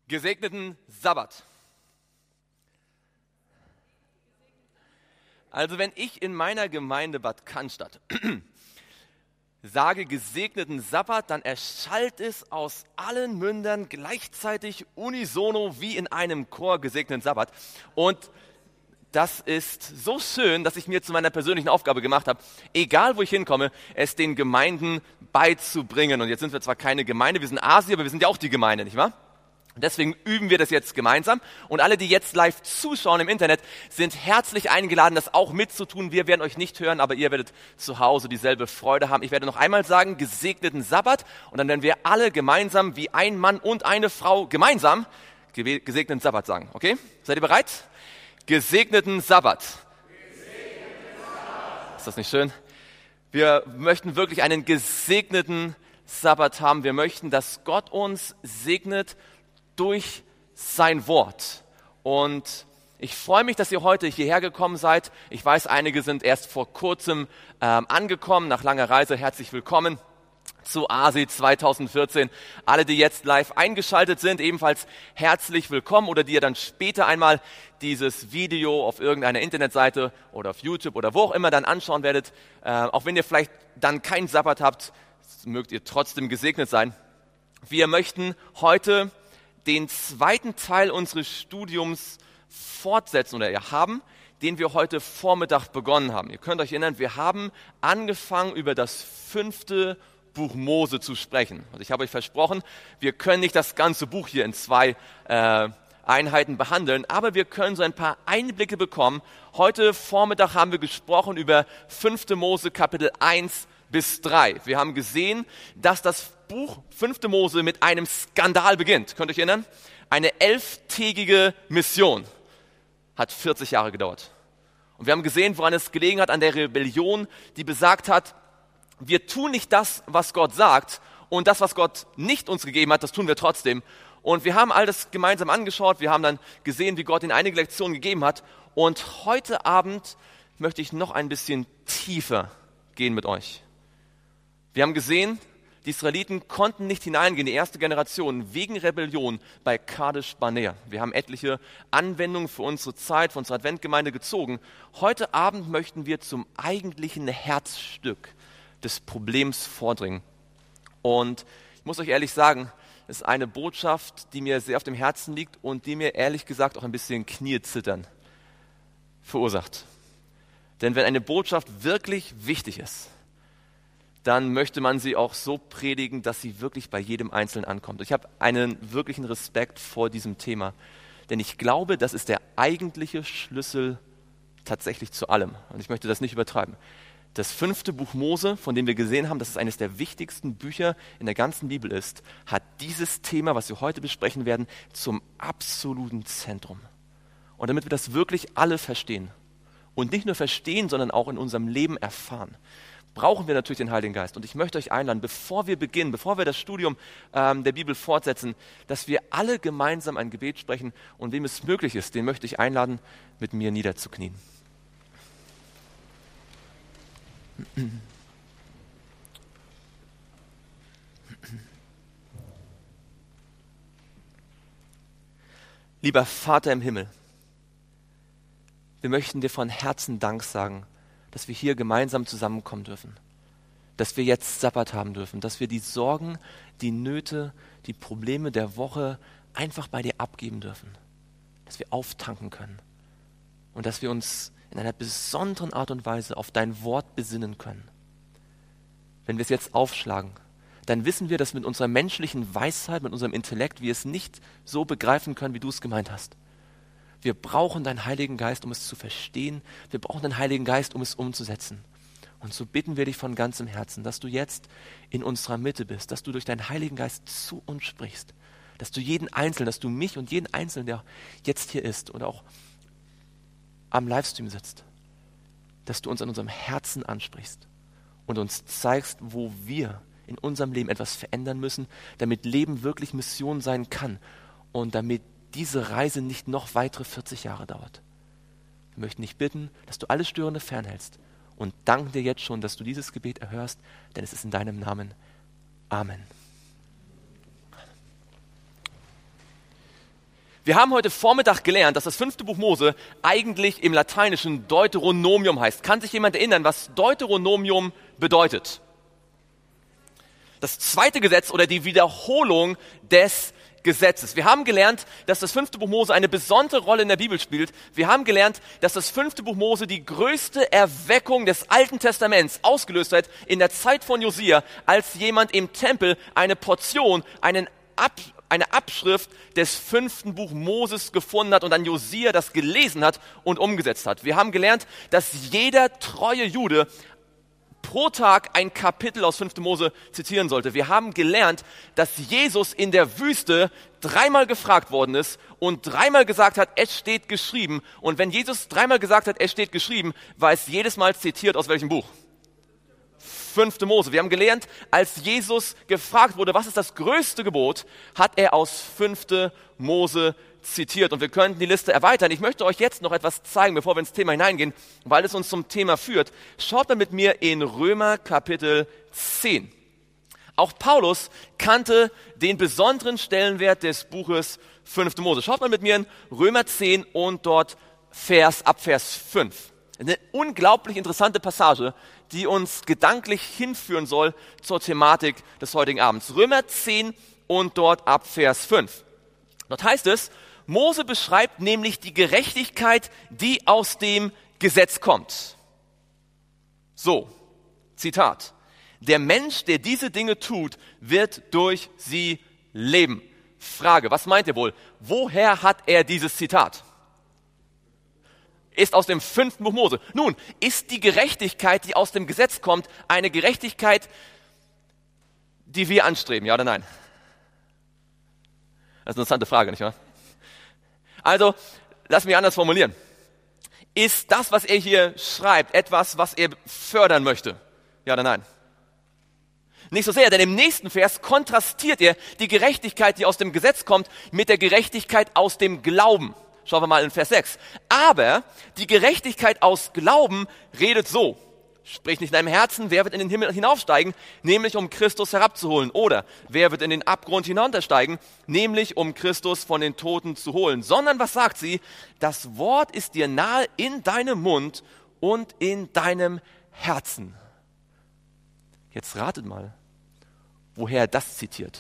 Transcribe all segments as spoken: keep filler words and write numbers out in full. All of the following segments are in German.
Gesegneten Sabbat. Also wenn ich in meiner Gemeinde Bad Cannstatt sage gesegneten Sabbat, dann erschallt es aus allen Mündern gleichzeitig unisono wie in einem Chor gesegneten Sabbat. Und das ist so schön, dass ich mir zu meiner persönlichen Aufgabe gemacht habe, egal wo ich hinkomme, es den Gemeinden beizubringen. Und jetzt sind wir zwar keine Gemeinde, wir sind Asi, aber wir sind ja auch die Gemeinde, nicht wahr? Deswegen üben wir das jetzt gemeinsam. Und alle, die jetzt live zuschauen im Internet, sind herzlich eingeladen, das auch mitzutun. Wir werden euch nicht hören, aber ihr werdet zu Hause dieselbe Freude haben. Ich werde noch einmal sagen, gesegneten Sabbat. Und dann werden wir alle gemeinsam, wie ein Mann und eine Frau, gemeinsam gesegneten Sabbat sagen. Okay? Seid ihr bereit? Gesegneten Sabbat. Gesegneten Sabbat. Ist das nicht schön? Wir möchten wirklich einen gesegneten Sabbat haben. Wir möchten, dass Gott uns segnet durch sein Wort. Und ich freue mich, dass ihr heute hierher gekommen seid. Ich weiß, einige sind erst vor kurzem ähm, angekommen, nach langer Reise. Herzlich willkommen zu A S I zwanzig vierzehn. Alle, die jetzt live eingeschaltet sind, ebenfalls herzlich willkommen. Oder die ihr dann später einmal dieses Video auf irgendeiner Internetseite oder auf YouTube oder wo auch immer dann anschauen werdet. Äh, auch wenn ihr vielleicht dann keinen Sabbat habt, mögt ihr trotzdem gesegnet sein. Wir möchten heute den zweiten Teil unseres Studiums fortsetzen oder ja, haben, den wir heute Vormittag begonnen haben. Ihr könnt euch erinnern, wir haben angefangen, über das fünfte Buch Mose zu sprechen. Und ich habe euch versprochen, wir können nicht das ganze Buch hier in zwei äh, Einheiten behandeln, aber wir können so ein paar Einblicke bekommen. Heute Vormittag haben wir gesprochen über fünfte Mose Kapitel eins bis drei. Wir haben gesehen, dass das Buch fünfte Mose mit einem Skandal beginnt. Könnt ihr euch erinnern? Eine elftägige Mission hat vierzig Jahre gedauert. Und wir haben gesehen, woran es gelegen hat, an der Rebellion, die besagt hat, wir tun nicht das, was Gott sagt, und das, was Gott nicht uns gegeben hat, das tun wir trotzdem. Und wir haben all das gemeinsam angeschaut, wir haben dann gesehen, wie Gott ihnen einige Lektionen gegeben hat. Und heute Abend möchte ich noch ein bisschen tiefer gehen mit euch. Wir haben gesehen, die Israeliten konnten nicht hineingehen, die erste Generation, wegen Rebellion bei Kadesh Barnea. Wir haben etliche Anwendungen für unsere Zeit, für unsere Adventgemeinde gezogen. Heute Abend möchten wir zum eigentlichen Herzstück des Problems vordringen. Und ich muss euch ehrlich sagen, es ist eine Botschaft, die mir sehr auf dem Herzen liegt und die mir ehrlich gesagt auch ein bisschen Kniezittern verursacht. Denn wenn eine Botschaft wirklich wichtig ist, dann möchte man sie auch so predigen, dass sie wirklich bei jedem Einzelnen ankommt. Ich habe einen wirklichen Respekt vor diesem Thema, denn ich glaube, das ist der eigentliche Schlüssel tatsächlich zu allem. Und ich möchte das nicht übertreiben. Das fünfte Buch Mose, von dem wir gesehen haben, dass es eines der wichtigsten Bücher in der ganzen Bibel ist, hat dieses Thema, was wir heute besprechen werden, zum absoluten Zentrum. Und damit wir das wirklich alle verstehen und nicht nur verstehen, sondern auch in unserem Leben erfahren, brauchen wir natürlich den Heiligen Geist. Und ich möchte euch einladen, bevor wir beginnen, bevor wir das Studium ähm, der Bibel fortsetzen, dass wir alle gemeinsam ein Gebet sprechen. Und wem es möglich ist, den möchte ich einladen, mit mir niederzuknien. Lieber Vater im Himmel, wir möchten dir von Herzen Dank sagen, dass wir hier gemeinsam zusammenkommen dürfen, dass wir jetzt Sabbat haben dürfen, dass wir die Sorgen, die Nöte, die Probleme der Woche einfach bei dir abgeben dürfen, dass wir auftanken können und dass wir uns in einer besonderen Art und Weise auf dein Wort besinnen können. Wenn wir es jetzt aufschlagen, dann wissen wir, dass mit unserer menschlichen Weisheit, mit unserem Intellekt, wir es nicht so begreifen können, wie du es gemeint hast. Wir brauchen deinen Heiligen Geist, um es zu verstehen. Wir brauchen den Heiligen Geist, um es umzusetzen. Und so bitten wir dich von ganzem Herzen, dass du jetzt in unserer Mitte bist, dass du durch deinen Heiligen Geist zu uns sprichst, dass du jeden Einzelnen, dass du mich und jeden Einzelnen, der jetzt hier ist oder auch am Livestream sitzt, dass du uns an unserem Herzen ansprichst und uns zeigst, wo wir in unserem Leben etwas verändern müssen, damit Leben wirklich Mission sein kann und damit diese Reise nicht noch weitere vierzig Jahre dauert. Wir möchten dich bitten, dass du alles Störende fernhältst und danken dir jetzt schon, dass du dieses Gebet erhörst, denn es ist in deinem Namen. Amen. Wir haben heute Vormittag gelernt, dass das fünfte Buch Mose eigentlich im Lateinischen Deuteronomium heißt. Kann sich jemand erinnern, was Deuteronomium bedeutet? Das zweite Gesetz oder die Wiederholung des Gesetzes. Wir haben gelernt, dass das fünfte Buch Mose eine besondere Rolle in der Bibel spielt. Wir haben gelernt, dass das fünfte Buch Mose die größte Erweckung des Alten Testaments ausgelöst hat in der Zeit von Josia, als jemand im Tempel eine Portion, einen Ab eine Abschrift des fünften Buch Moses gefunden hat und dann Josia das gelesen hat und umgesetzt hat. Wir haben gelernt, dass jeder treue Jude pro Tag ein Kapitel aus fünfte Mose zitieren sollte. Wir haben gelernt, dass Jesus in der Wüste dreimal gefragt worden ist und dreimal gesagt hat, es steht geschrieben. Und wenn Jesus dreimal gesagt hat, es steht geschrieben, war es jedes Mal zitiert aus welchem Buch? fünfte Mose. Wir haben gelernt, als Jesus gefragt wurde, was ist das größte Gebot, hat er aus fünfte Mose zitiert. Und wir könnten die Liste erweitern. Ich möchte euch jetzt noch etwas zeigen, bevor wir ins Thema hineingehen, weil es uns zum Thema führt. Schaut mal mit mir in Römer Kapitel zehn. Auch Paulus kannte den besonderen Stellenwert des Buches fünfte Mose. Schaut mal mit mir in Römer zehn und dort Vers ab Vers fünf. Eine unglaublich interessante Passage, die uns gedanklich hinführen soll zur Thematik des heutigen Abends. Römer zehn und dort ab Vers fünf. Dort heißt es, Mose beschreibt nämlich die Gerechtigkeit, die aus dem Gesetz kommt. So, Zitat, der Mensch, der diese Dinge tut, wird durch sie leben. Frage, was meint ihr wohl? Woher hat er dieses Zitat? Ist aus dem fünften Buch Mose. Nun, ist die Gerechtigkeit, die aus dem Gesetz kommt, eine Gerechtigkeit, die wir anstreben, ja oder nein? Das ist eine interessante Frage, nicht wahr? Also, lass mich anders formulieren. Ist das, was er hier schreibt, etwas, was er fördern möchte? Ja oder nein? Nicht so sehr, denn im nächsten Vers kontrastiert er die Gerechtigkeit, die aus dem Gesetz kommt, mit der Gerechtigkeit aus dem Glauben. Schauen wir mal in Vers sechs. Aber die Gerechtigkeit aus Glauben redet so. Sprich nicht in deinem Herzen, wer wird in den Himmel hinaufsteigen, nämlich um Christus herabzuholen. Oder wer wird in den Abgrund hinuntersteigen, nämlich um Christus von den Toten zu holen. Sondern was sagt sie? Das Wort ist dir nahe in deinem Mund und in deinem Herzen. Jetzt ratet mal, woher er das zitiert.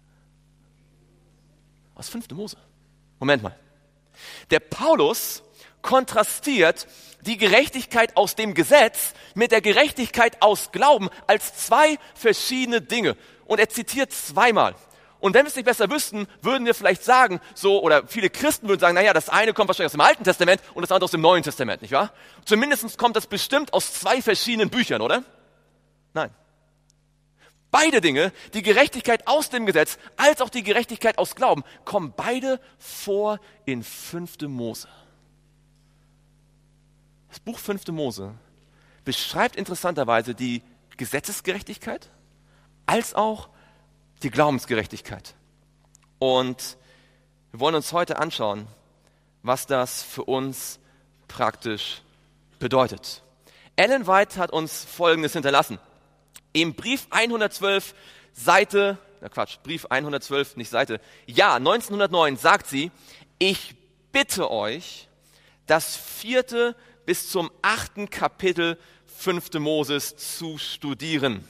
Aus fünfte Mose. Moment mal. Der Paulus kontrastiert die Gerechtigkeit aus dem Gesetz mit der Gerechtigkeit aus Glauben als zwei verschiedene Dinge. Und er zitiert zweimal. Und wenn wir es nicht besser wüssten, würden wir vielleicht sagen, so, oder viele Christen würden sagen, naja, das eine kommt wahrscheinlich aus dem Alten Testament und das andere aus dem Neuen Testament, nicht wahr? Zumindest kommt das bestimmt aus zwei verschiedenen Büchern, oder? Nein. Beide Dinge, die Gerechtigkeit aus dem Gesetz als auch die Gerechtigkeit aus Glauben, kommen beide vor in fünfte Mose. Das Buch fünfte Mose beschreibt interessanterweise die Gesetzesgerechtigkeit als auch die Glaubensgerechtigkeit. Und wir wollen uns heute anschauen, was das für uns praktisch bedeutet. Ellen White hat uns Folgendes hinterlassen. Im Brief hundertzwölf, Seite, na Quatsch, Brief hundertzwölf, nicht Seite, ja, neunzehnhundertneun sagt sie, ich bitte euch, das vierte bis zum achten Kapitel fünfte Moses zu studieren,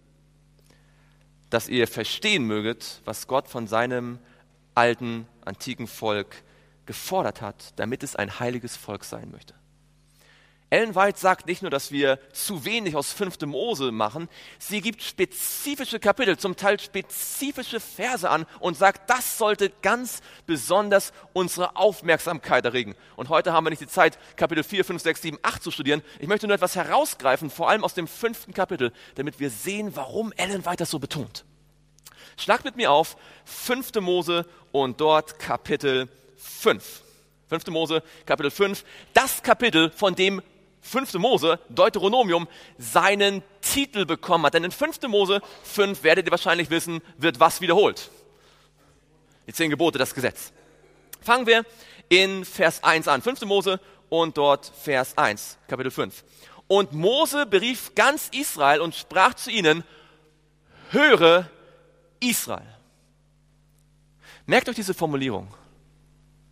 dass ihr verstehen möget, was Gott von seinem alten, antiken Volk gefordert hat, damit es ein heiliges Volk sein möchte. Ellen White sagt nicht nur, dass wir zu wenig aus fünfte Mose machen, sie gibt spezifische Kapitel, zum Teil spezifische Verse an und sagt, das sollte ganz besonders unsere Aufmerksamkeit erregen. Und heute haben wir nicht die Zeit, Kapitel vier, fünf, sechs, sieben, acht zu studieren. Ich möchte nur etwas herausgreifen, vor allem aus dem fünften Kapitel, damit wir sehen, warum Ellen White das so betont. Schlag mit mir auf fünfte Mose und dort Kapitel fünf. fünfte Mose, Kapitel fünf, das Kapitel, von dem fünfte Mose, Deuteronomium, seinen Titel bekommen hat. Denn in fünfte Mose fünf, werdet ihr wahrscheinlich wissen, wird was wiederholt? Die zehn Gebote, das Gesetz. Fangen wir in Vers eins an. fünfte Mose und dort Vers eins, Kapitel fünf. Und Mose berief ganz Israel und sprach zu ihnen, höre Israel. Merkt euch diese Formulierung.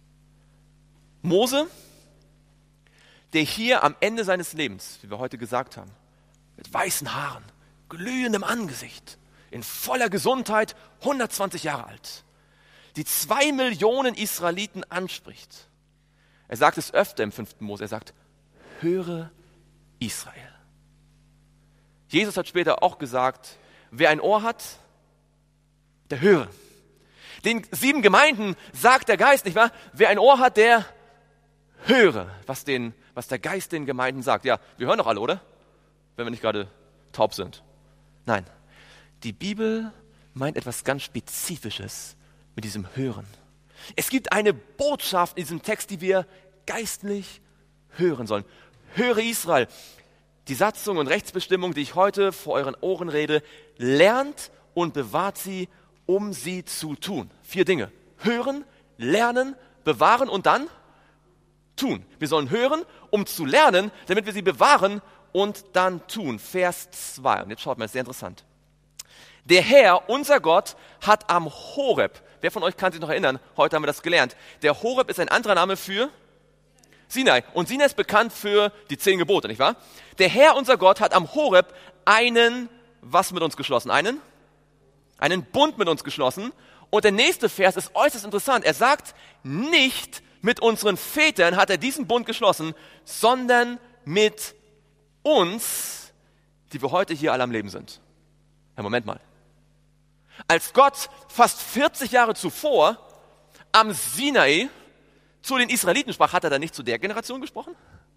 Mose, der hier am Ende seines Lebens, wie wir heute gesagt haben, mit weißen Haaren, glühendem Angesicht, in voller Gesundheit, hundertzwanzig Jahre alt, die zwei Millionen Israeliten anspricht. Er sagt es öfter im fünften Mose, er sagt, höre Israel. Jesus hat später auch gesagt, wer ein Ohr hat, der höre. Den sieben Gemeinden sagt der Geist, nicht wahr? Wer ein Ohr hat, der höre, was, den, was der Geist den Gemeinden sagt. Ja, wir hören doch alle, oder? Wenn wir nicht gerade taub sind. Nein, die Bibel meint etwas ganz Spezifisches mit diesem Hören. Es gibt eine Botschaft in diesem Text, die wir geistlich hören sollen. Höre Israel. Die Satzung und Rechtsbestimmung, die ich heute vor euren Ohren rede, lernt und bewahrt sie, um sie zu tun. Vier Dinge. Hören, lernen, bewahren und dann tun. Wir sollen hören, um zu lernen, damit wir sie bewahren und dann tun. Vers zwei. Und jetzt schaut mal, das ist sehr interessant. Der Herr, unser Gott, hat am Horeb, wer von euch kann sich noch erinnern, heute haben wir das gelernt, der Horeb ist ein anderer Name für Sinai. Und Sinai ist bekannt für die zehn Gebote, nicht wahr? Der Herr, unser Gott, hat am Horeb einen, was mit uns geschlossen? Einen? Einen Bund mit uns geschlossen. Und der nächste Vers ist äußerst interessant. Er sagt, nicht mit unseren Vätern hat er diesen Bund geschlossen, sondern mit uns, die wir heute hier alle am Leben sind. Ja, Moment mal. Als Gott fast vierzig Jahre zuvor am Sinai zu den Israeliten sprach, hat er dann nicht zu der Generation gesprochen?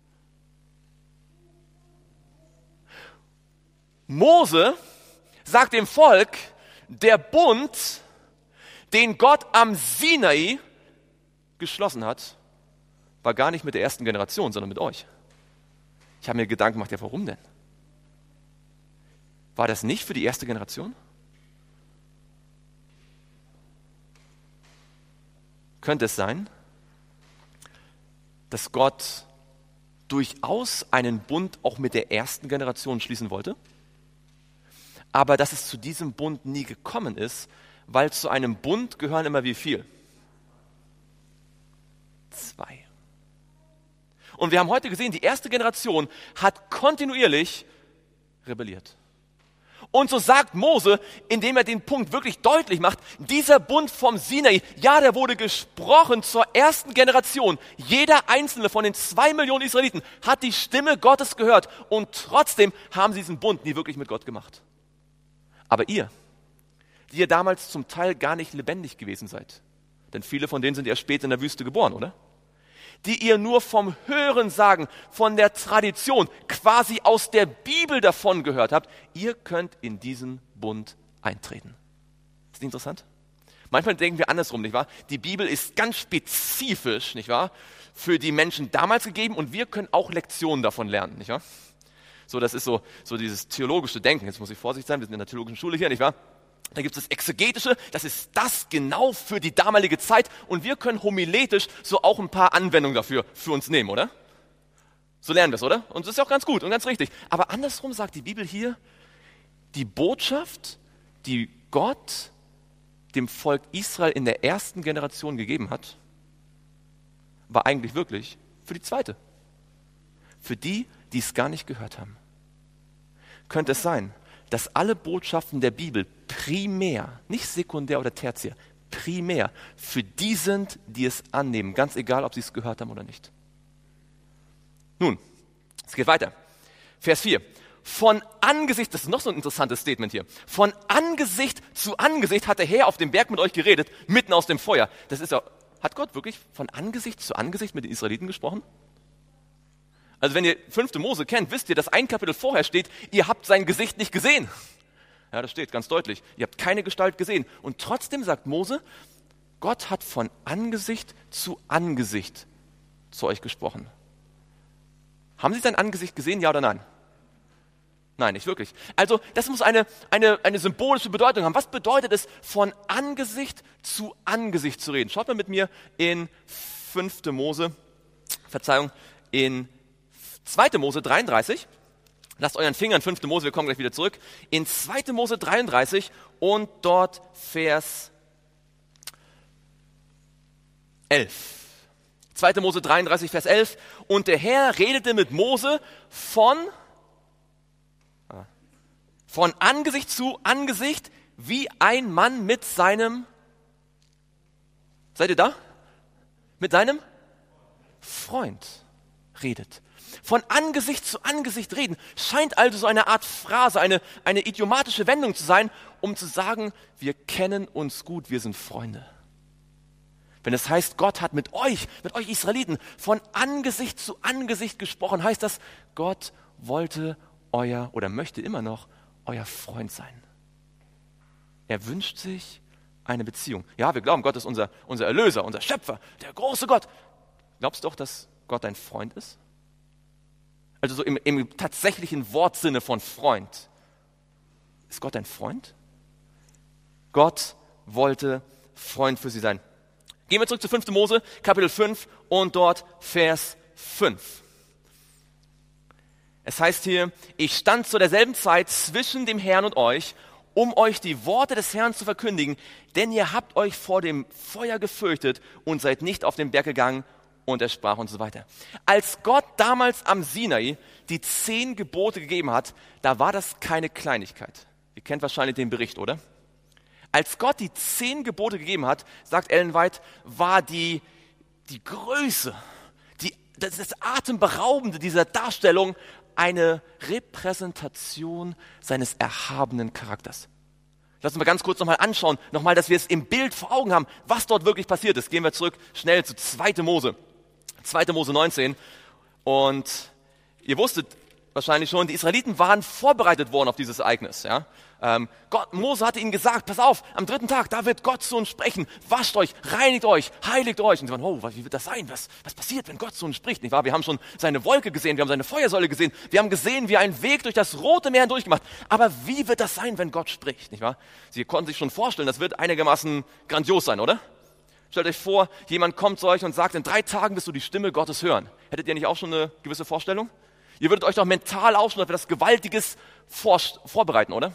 Mose sagt dem Volk, der Bund, den Gott am Sinai geschlossen hat, war gar nicht mit der ersten Generation, sondern mit euch. Ich habe mir Gedanken gemacht, ja, warum denn? War das nicht für die erste Generation? Könnte es sein, dass Gott durchaus einen Bund auch mit der ersten Generation schließen wollte, aber dass es zu diesem Bund nie gekommen ist, weil zu einem Bund gehören immer wie viel? Zwei. Und wir haben heute gesehen, die erste Generation hat kontinuierlich rebelliert. Und so sagt Mose, indem er den Punkt wirklich deutlich macht, dieser Bund vom Sinai, ja, der wurde gesprochen zur ersten Generation. Jeder einzelne von den zwei Millionen Israeliten hat die Stimme Gottes gehört und trotzdem haben sie diesen Bund nie wirklich mit Gott gemacht. Aber ihr, die ihr damals zum Teil gar nicht lebendig gewesen seid, denn viele von denen sind ja später in der Wüste geboren, oder? Die ihr nur vom Hören sagen, von der Tradition, quasi aus der Bibel davon gehört habt, ihr könnt in diesen Bund eintreten. Ist nicht interessant? Manchmal denken wir andersrum, nicht wahr? Die Bibel ist ganz spezifisch, nicht wahr, für die Menschen damals gegeben und wir können auch Lektionen davon lernen, nicht wahr? So, das ist so, so dieses theologische Denken. Jetzt muss ich vorsichtig sein, wir sind in der theologischen Schule hier, nicht wahr? Da gibt es das Exegetische, das ist das genau für die damalige Zeit und wir können homiletisch so auch ein paar Anwendungen dafür für uns nehmen, oder? So lernen wir es, oder? Und das ist ja auch ganz gut und ganz richtig. Aber andersrum sagt die Bibel hier, die Botschaft, die Gott dem Volk Israel in der ersten Generation gegeben hat, war eigentlich wirklich für die zweite. Für die, die es gar nicht gehört haben. Könnte es sein, dass alle Botschaften der Bibel primär, nicht sekundär oder tertiär, primär für die sind, die es annehmen, ganz egal, ob sie es gehört haben oder nicht. Nun, es geht weiter. Vers vier. Von Angesicht, das ist noch so ein interessantes Statement hier, von Angesicht zu Angesicht hat der Herr auf dem Berg mit euch geredet, mitten aus dem Feuer. Das ist ja, hat Gott wirklich von Angesicht zu Angesicht mit den Israeliten gesprochen? Also wenn ihr fünfte Mose kennt, wisst ihr, dass ein Kapitel vorher steht, ihr habt sein Gesicht nicht gesehen. Ja, das steht ganz deutlich. Ihr habt keine Gestalt gesehen. Und trotzdem sagt Mose, Gott hat von Angesicht zu Angesicht zu euch gesprochen. Haben Sie sein Angesicht gesehen, ja oder nein? Nein, nicht wirklich. Also das muss eine, eine, eine symbolische Bedeutung haben. Was bedeutet es, von Angesicht zu Angesicht zu reden? Schaut mal mit mir in fünfte Mose, Verzeihung, in zweite Mose dreiunddreißig. Lasst euren Finger in fünfte Mose, wir kommen gleich wieder zurück. In zweite Mose dreiunddreißig und dort Vers elf. zweite Mose dreiunddreißig, Vers elf. Und der Herr redete mit Mose von, von Angesicht zu Angesicht, wie ein Mann mit seinem, seid ihr da? Mit seinem Freund redet. Von Angesicht zu Angesicht reden scheint also so eine Art Phrase, eine, eine idiomatische Wendung zu sein, um zu sagen, wir kennen uns gut, wir sind Freunde. Wenn es heißt, Gott hat mit euch, mit euch Israeliten, von Angesicht zu Angesicht gesprochen, heißt das, Gott wollte euer oder möchte immer noch euer Freund sein. Er wünscht sich eine Beziehung. Ja, wir glauben, Gott ist unser, unser Erlöser, unser Schöpfer, der große Gott. Glaubst du doch, dass Gott dein Freund ist? Also so im, im tatsächlichen Wortsinne von Freund. Ist Gott dein Freund? Gott wollte Freund für sie sein. Gehen wir zurück zu fünfte Mose, Kapitel fünf und dort Vers fünf. Es heißt hier, ich stand zu derselben Zeit zwischen dem Herrn und euch, um euch die Worte des Herrn zu verkündigen, denn ihr habt euch vor dem Feuer gefürchtet und seid nicht auf den Berg gegangen. Und er sprach und so weiter. Als Gott damals am Sinai die zehn Gebote gegeben hat, da war das keine Kleinigkeit. Ihr kennt wahrscheinlich den Bericht, oder? Als Gott die zehn Gebote gegeben hat, sagt Ellen White, war die, die Größe, die, das, das Atemberaubende dieser Darstellung eine Repräsentation seines erhabenen Charakters. Lass uns mal ganz kurz nochmal anschauen, nochmal, dass wir es im Bild vor Augen haben, was dort wirklich passiert ist. Gehen wir zurück schnell zu zweite Mose. zweite Mose neunzehn. Und ihr wusstet wahrscheinlich schon, die Israeliten waren vorbereitet worden auf dieses Ereignis. Ja? Ähm, Gott, Mose hatte ihnen gesagt, pass auf, am dritten Tag, da wird Gott zu uns sprechen. Wascht euch, reinigt euch, heiligt euch. Und sie waren, oh, wie wird das sein? Was, was passiert, wenn Gott zu uns spricht? Nicht wahr? Wir haben schon seine Wolke gesehen, wir haben seine Feuersäule gesehen, wir haben gesehen, wie er einen Weg durch das Rote Meer hindurchgemacht. Aber wie wird das sein, wenn Gott spricht? Nicht wahr? Sie konnten sich schon vorstellen, das wird einigermaßen grandios sein, oder? Stellt euch vor, jemand kommt zu euch und sagt, in drei Tagen wirst du die Stimme Gottes hören. Hättet ihr nicht auch schon eine gewisse Vorstellung? Ihr würdet euch doch mental auch schon auf etwas Gewaltiges vor, vorbereiten, oder?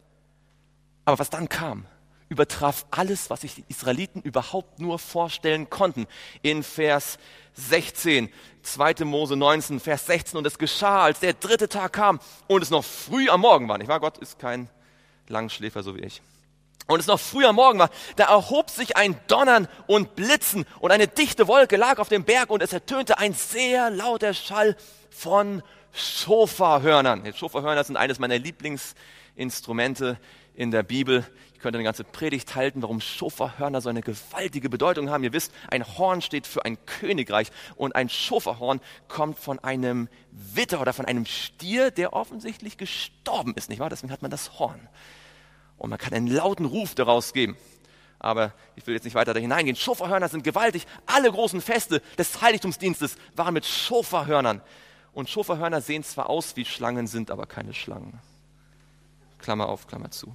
Aber was dann kam, übertraf alles, was sich die Israeliten überhaupt nur vorstellen konnten. In Vers sechzehn, zweite Mose neunzehn, Vers sechzehn. Und es geschah, als der dritte Tag kam und es noch früh am Morgen war. Nicht wahr? Gott ist kein Langschläfer, so wie ich. Und es noch früh am Morgen war, da erhob sich ein Donnern und Blitzen und eine dichte Wolke lag auf dem Berg und es ertönte ein sehr lauter Schall von Schofarhörnern. Jetzt, Schofarhörner sind eines meiner Lieblingsinstrumente in der Bibel. Ich könnte eine ganze Predigt halten, warum Schofarhörner so eine gewaltige Bedeutung haben. Ihr wisst, ein Horn steht für ein Königreich und ein Schofarhorn kommt von einem Witter oder von einem Stier, der offensichtlich gestorben ist, nicht wahr? Deswegen hat man das Horn. Und man kann einen lauten Ruf daraus geben. Aber ich will jetzt nicht weiter da hineingehen. Schofarhörner sind gewaltig. Alle großen Feste des Heiligtumsdienstes waren mit Schofarhörnern. Und Schofarhörner sehen zwar aus wie Schlangen, sind aber keine Schlangen. Klammer auf, Klammer zu.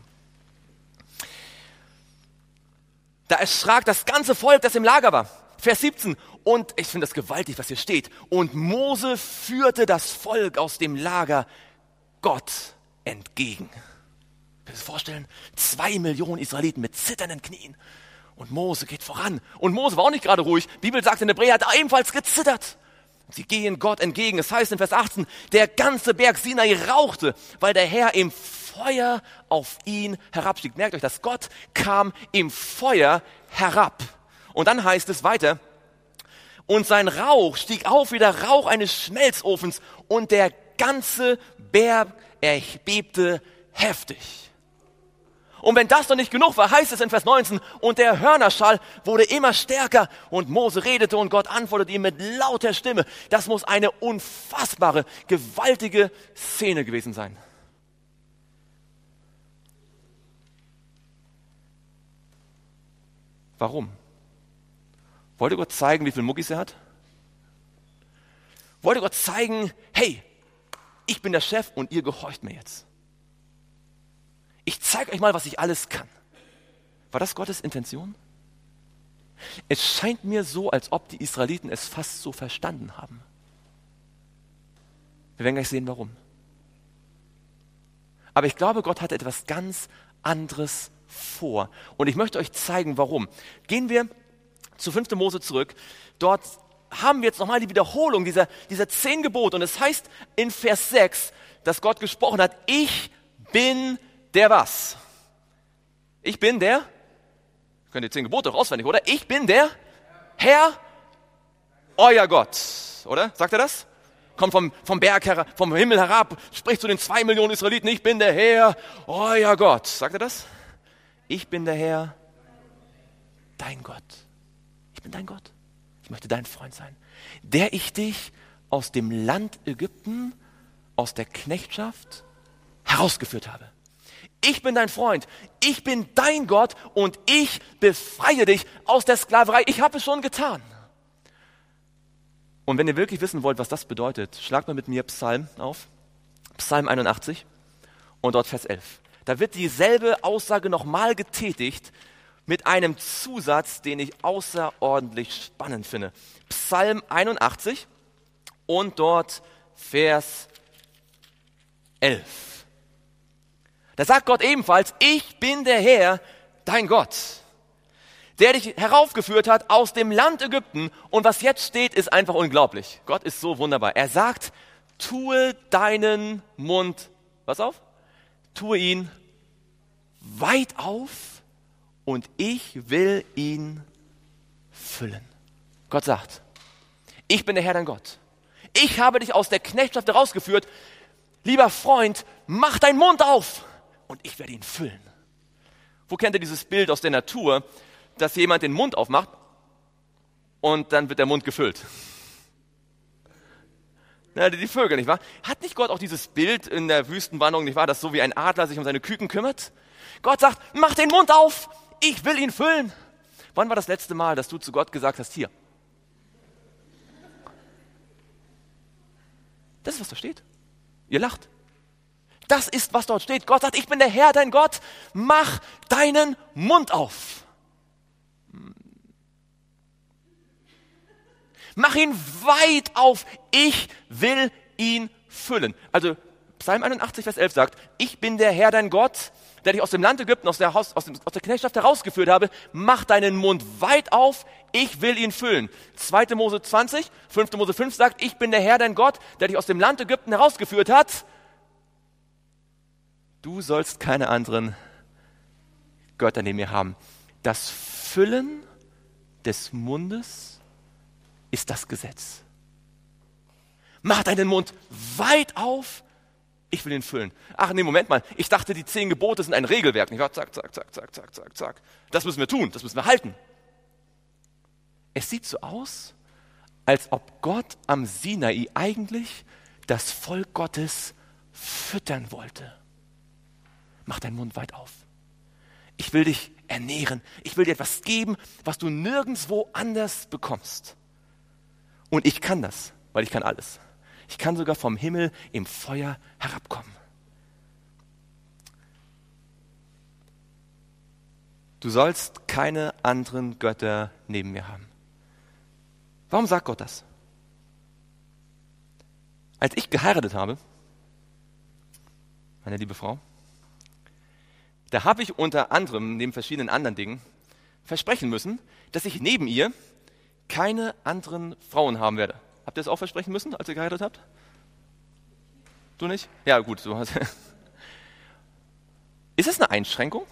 Da erschrak das ganze Volk, das im Lager war. Vers siebzehn. Und ich finde das gewaltig, was hier steht. Und Mose führte das Volk aus dem Lager Gott entgegen. Könnt ihr euch vorstellen? Zwei Millionen Israeliten mit zitternden Knien. Und Mose geht voran. Und Mose war auch nicht gerade ruhig. Die Bibel sagt in Hebräer, er hat ebenfalls gezittert. Sie gehen Gott entgegen. Es heißt in Vers achtzehn, der ganze Berg Sinai rauchte, weil der Herr im Feuer auf ihn herabstieg. Merkt euch das, Gott kam im Feuer herab. Und dann heißt es weiter, und sein Rauch stieg auf wie der Rauch eines Schmelzofens und der ganze Berg erbebte heftig. Und wenn das noch nicht genug war, heißt es in Vers neunzehn, und der Hörnerschall wurde immer stärker und Mose redete und Gott antwortete ihm mit lauter Stimme. Das muss eine unfassbare, gewaltige Szene gewesen sein. Warum? Wollte Gott zeigen, wie viel Muckis er hat? Wollte Gott zeigen, hey, ich bin der Chef und ihr gehorcht mir jetzt. Ich zeige euch mal, was ich alles kann. War das Gottes Intention? Es scheint mir so, als ob die Israeliten es fast so verstanden haben. Wir werden gleich sehen, warum. Aber ich glaube, Gott hatte etwas ganz anderes vor. Und ich möchte euch zeigen, warum. Gehen wir zu fünfte Mose zurück. Dort haben wir jetzt nochmal die Wiederholung dieser, dieser zehn Gebote. Und es heißt in Vers sechs, dass Gott gesprochen hat, ich bin der was? Ich bin der, könnt ihr zehn Gebote doch auswendig, oder? Ich bin der Herr, euer Gott, oder? Sagt er das? Kommt vom, vom Berg herab, vom Himmel herab, spricht zu den zwei Millionen Israeliten, ich bin der Herr, euer Gott. Sagt er das? Ich bin der Herr, dein Gott. Ich bin dein Gott. Ich möchte dein Freund sein. Der ich dich aus dem Land Ägypten, aus der Knechtschaft herausgeführt habe. Ich bin dein Freund. Ich bin dein Gott und ich befreie dich aus der Sklaverei. Ich habe es schon getan. Und wenn ihr wirklich wissen wollt, was das bedeutet, schlagt mal mit mir Psalm auf. Psalm einundachtzig und dort Vers elf. Da wird dieselbe Aussage nochmal getätigt mit einem Zusatz, den ich außerordentlich spannend finde. Psalm einundachtzig und dort Vers elf. Da sagt Gott ebenfalls, ich bin der Herr, dein Gott, der dich heraufgeführt hat aus dem Land Ägypten. Und was jetzt steht, ist einfach unglaublich. Gott ist so wunderbar. Er sagt, tue deinen Mund, was auf? Tue ihn weit auf und ich will ihn füllen. Gott sagt, ich bin der Herr, dein Gott. Ich habe dich aus der Knechtschaft herausgeführt. Lieber Freund, mach deinen Mund auf und ich werde ihn füllen. Wo kennt ihr dieses Bild aus der Natur, dass jemand den Mund aufmacht und dann wird der Mund gefüllt? Na, die Vögel, nicht wahr? Hat nicht Gott auch dieses Bild in der Wüstenwanderung, nicht wahr, dass so wie ein Adler sich um seine Küken kümmert? Gott sagt, mach den Mund auf, ich will ihn füllen. Wann war das letzte Mal, dass du zu Gott gesagt hast, hier? Das ist, was da steht. Ihr lacht. Das ist, was dort steht. Gott sagt, ich bin der Herr, dein Gott, mach deinen Mund auf. Mach ihn weit auf, ich will ihn füllen. Also Psalm einundachtzig, Vers elf sagt, ich bin der Herr, dein Gott, der dich aus dem Land Ägypten, aus der, Haus, aus, dem, aus der Knechtschaft herausgeführt habe. Mach deinen Mund weit auf, ich will ihn füllen. zweite Mose zwanzig, fünfte Mose fünf sagt, ich bin der Herr, dein Gott, der dich aus dem Land Ägypten herausgeführt hat. Du sollst keine anderen Götter neben mir haben. Das Füllen des Mundes ist das Gesetz. Mach deinen Mund weit auf, ich will ihn füllen. Ach nee, Moment mal, ich dachte, die zehn Gebote sind ein Regelwerk. Nicht wahr? Zack, zack, zack, zack, zack, zack, zack. Das müssen wir tun, das müssen wir halten. Es sieht so aus, als ob Gott am Sinai eigentlich das Volk Gottes füttern wollte. Mach deinen Mund weit auf. Ich will dich ernähren. Ich will dir etwas geben, was du nirgendwo anders bekommst. Und ich kann das, weil ich kann alles. Ich kann sogar vom Himmel im Feuer herabkommen. Du sollst keine anderen Götter neben mir haben. Warum sagt Gott das? Als ich geheiratet habe, meine liebe Frau, da habe ich unter anderem, neben verschiedenen anderen Dingen, versprechen müssen, dass ich neben ihr keine anderen Frauen haben werde. Habt ihr das auch versprechen müssen, als ihr geheiratet habt? Du nicht? Ja, gut. Du hast Ist es eine Einschränkung?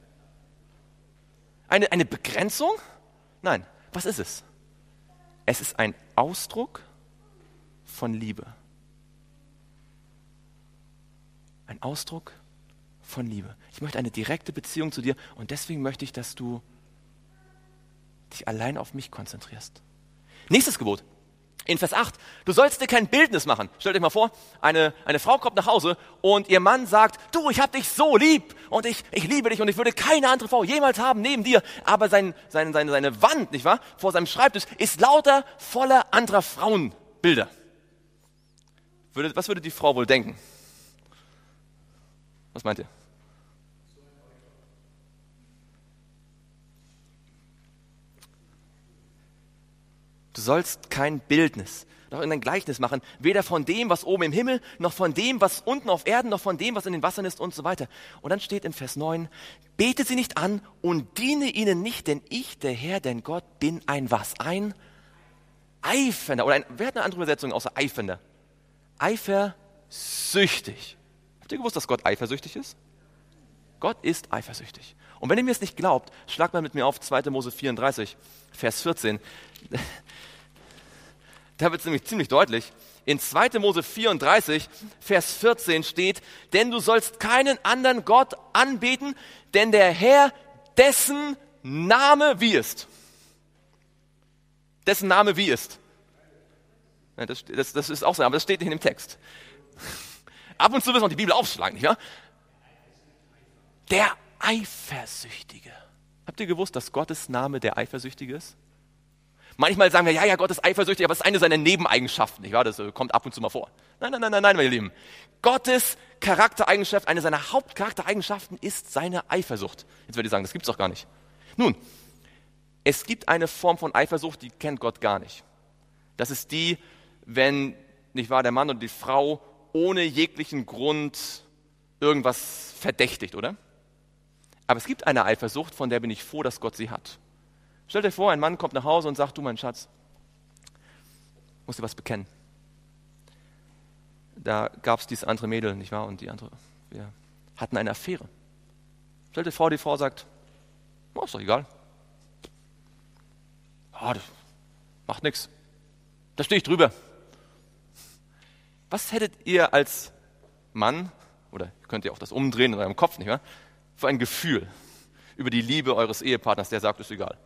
Eine, eine Begrenzung? Nein. Was ist es? Es ist ein Ausdruck von Liebe. Ein Ausdruck von Liebe. Ich möchte eine direkte Beziehung zu dir und deswegen möchte ich, dass du dich allein auf mich konzentrierst. Nächstes Gebot. In Vers acht. Du sollst dir kein Bildnis machen. Stellt euch mal vor, eine, eine Frau kommt nach Hause und ihr Mann sagt, du, ich hab dich so lieb und ich, ich liebe dich und ich würde keine andere Frau jemals haben neben dir. Aber sein, sein, seine, seine Wand, nicht wahr, vor seinem Schreibtisch ist lauter voller anderer Frauenbilder. Würde, was würde die Frau wohl denken? Was meint ihr? Du sollst kein Bildnis, noch in ein Gleichnis machen, weder von dem, was oben im Himmel, noch von dem, was unten auf Erden, noch von dem, was in den Wassern ist und so weiter. Und dann steht in Vers neun, bete sie nicht an und diene ihnen nicht, denn ich, der Herr, dein Gott, bin ein was? Ein eifernder, oder ein, wer hat eine andere Übersetzung außer eifernder? Eifersüchtig. Habt ihr gewusst, dass Gott eifersüchtig ist? Gott ist eifersüchtig. Und wenn ihr mir es nicht glaubt, schlagt mal mit mir auf zweiter Mose vierunddreißig, Vers vierzehn. Da wird es nämlich ziemlich deutlich. In zweiter Mose vierunddreißig, Vers vierzehn steht, denn du sollst keinen anderen Gott anbeten, denn der Herr, dessen Name wie ist. Dessen Name wie ist. Ja, das, das, das ist auch so, aber das steht nicht in dem Text. Ab und zu müssen wir die Bibel aufschlagen, nicht wahr? Der Eifersüchtige. Habt ihr gewusst, dass Gottes Name der Eifersüchtige ist? Manchmal sagen wir, ja, ja, Gott ist eifersüchtig, aber es ist eine seiner Nebeneigenschaften, nicht wahr? Das äh, kommt ab und zu mal vor. Nein, nein, nein, nein, nein, meine Lieben. Gottes Charaktereigenschaft, eine seiner Hauptcharaktereigenschaften ist seine Eifersucht. Jetzt würde ich sagen, das gibt's doch gar nicht. Nun, es gibt eine Form von Eifersucht, die kennt Gott gar nicht. Das ist die, wenn, nicht wahr, der Mann und die Frau ohne jeglichen Grund irgendwas verdächtigt, oder? Aber es gibt eine Eifersucht, von der bin ich froh, dass Gott sie hat. Stellt euch vor, ein Mann kommt nach Hause und sagt, du mein Schatz, musst dir was bekennen. Da gab es dieses andere Mädel, nicht wahr? Und die andere, wir hatten eine Affäre. Stellt euch vor, die Frau sagt, oh, ist doch egal. Oh, das macht nichts. Da stehe ich drüber. Was hättet ihr als Mann, oder könnt ihr auch das umdrehen in eurem Kopf, nicht wahr? Für ein Gefühl über die Liebe eures Ehepartners, der sagt, ist egal.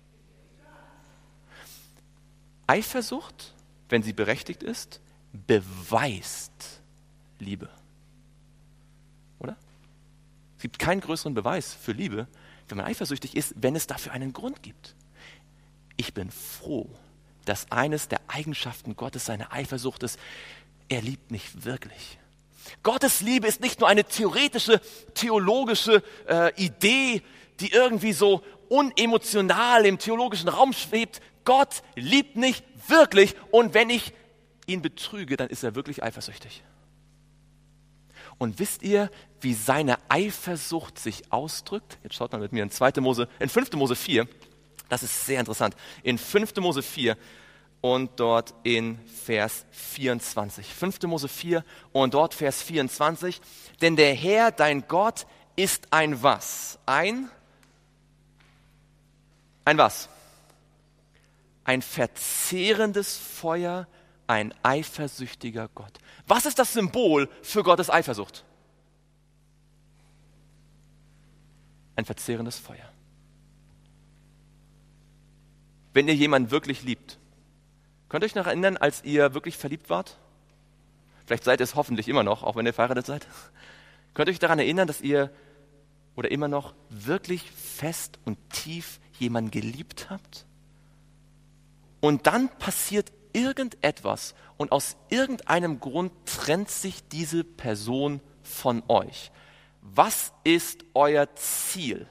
Eifersucht, wenn sie berechtigt ist, beweist Liebe. Oder? Es gibt keinen größeren Beweis für Liebe, wenn man eifersüchtig ist, wenn es dafür einen Grund gibt. Ich bin froh, dass eines der Eigenschaften Gottes seine Eifersucht ist. Er liebt mich wirklich. Gottes Liebe ist nicht nur eine theoretische, theologische äh, Idee, die irgendwie so unemotional im theologischen Raum schwebt. Gott liebt mich wirklich und wenn ich ihn betrüge, dann ist er wirklich eifersüchtig. Und wisst ihr, wie seine Eifersucht sich ausdrückt? Jetzt schaut mal mit mir in zweiter Mose, in fünfter Mose vier. Das ist sehr interessant. In fünfter Mose vier und dort in Vers vierundzwanzig. fünfter Mose vier und dort Vers vierundzwanzig. Denn der Herr, dein Gott, ist ein was? Ein, ein was? Ein verzehrendes Feuer, ein eifersüchtiger Gott. Was ist das Symbol für Gottes Eifersucht? Ein verzehrendes Feuer. Wenn ihr jemanden wirklich liebt, könnt ihr euch noch erinnern, als ihr wirklich verliebt wart? Vielleicht seid ihr es hoffentlich immer noch, auch wenn ihr verheiratet seid. Könnt ihr euch daran erinnern, dass ihr oder immer noch wirklich fest und tief jemanden geliebt habt? Und dann passiert irgendetwas und aus irgendeinem Grund trennt sich diese Person von euch. Was ist euer Ziel?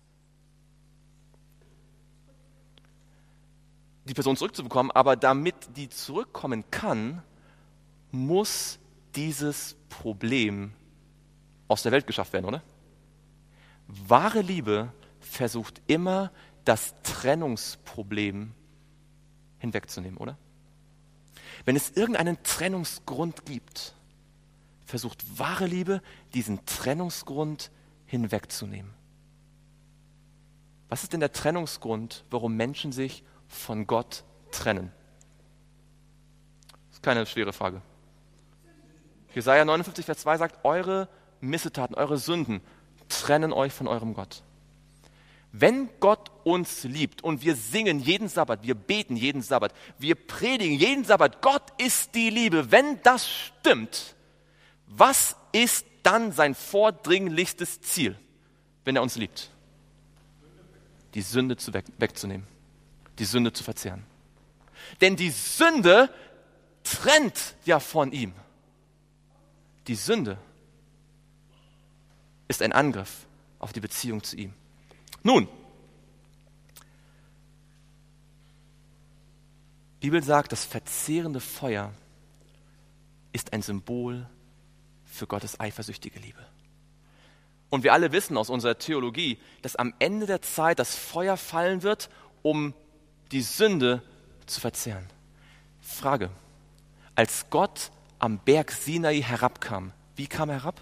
Die Person zurückzubekommen, aber damit die zurückkommen kann, muss dieses Problem aus der Welt geschafft werden, oder? Wahre Liebe versucht immer, das Trennungsproblem hinwegzunehmen, oder? Wenn es irgendeinen Trennungsgrund gibt, versucht wahre Liebe, diesen Trennungsgrund hinwegzunehmen. Was ist denn der Trennungsgrund, warum Menschen sich von Gott trennen? Das ist keine schwere Frage. Jesaja neunundfünfzig, Vers zwei sagt, eure Missetaten, eure Sünden trennen euch von eurem Gott. Wenn Gott uns liebt und wir singen jeden Sabbat, wir beten jeden Sabbat, wir predigen jeden Sabbat, Gott ist die Liebe, wenn das stimmt, was ist dann sein vordringlichstes Ziel, wenn er uns liebt? Die Sünde zu weg, wegzunehmen, die Sünde zu verzehren. Denn die Sünde trennt ja von ihm. Die Sünde ist ein Angriff auf die Beziehung zu ihm. Nun, die Bibel sagt, das verzehrende Feuer ist ein Symbol für Gottes eifersüchtige Liebe. Und wir alle wissen aus unserer Theologie, dass am Ende der Zeit das Feuer fallen wird, um die Sünde zu verzehren. Frage. Als Gott am Berg Sinai herabkam, wie kam er herab?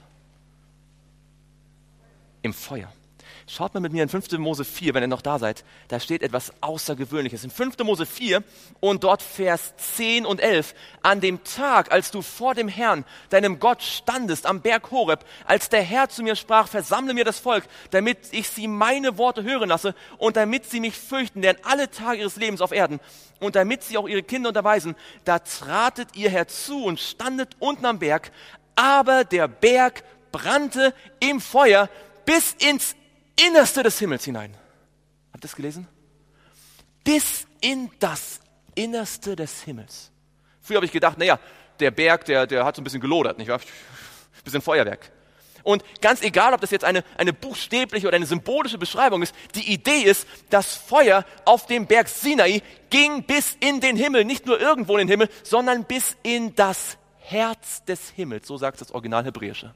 Im Feuer. Schaut mal mit mir in fünfte Mose vier, wenn ihr noch da seid. Da steht etwas Außergewöhnliches. In fünfte Mose vier und dort Vers zehn und elf. An dem Tag, als du vor dem Herrn, deinem Gott, standest am Berg Horeb, als der Herr zu mir sprach, versammle mir das Volk, damit ich sie meine Worte hören lasse und damit sie mich fürchten, denn alle Tage ihres Lebens auf Erden und damit sie auch ihre Kinder unterweisen, da tratet ihr herzu und standet unten am Berg, aber der Berg brannte im Feuer bis ins Innerste des Himmels hinein. Habt ihr das gelesen? Bis in das Innerste des Himmels. Früher habe ich gedacht, naja, der Berg, der, der hat so ein bisschen gelodert, nicht wahr? Ein bisschen Feuerwerk. Und ganz egal, ob das jetzt eine, eine buchstäbliche oder eine symbolische Beschreibung ist, die Idee ist, das Feuer auf dem Berg Sinai ging bis in den Himmel, nicht nur irgendwo in den Himmel, sondern bis in das Herz des Himmels. So sagt das Original Hebräische.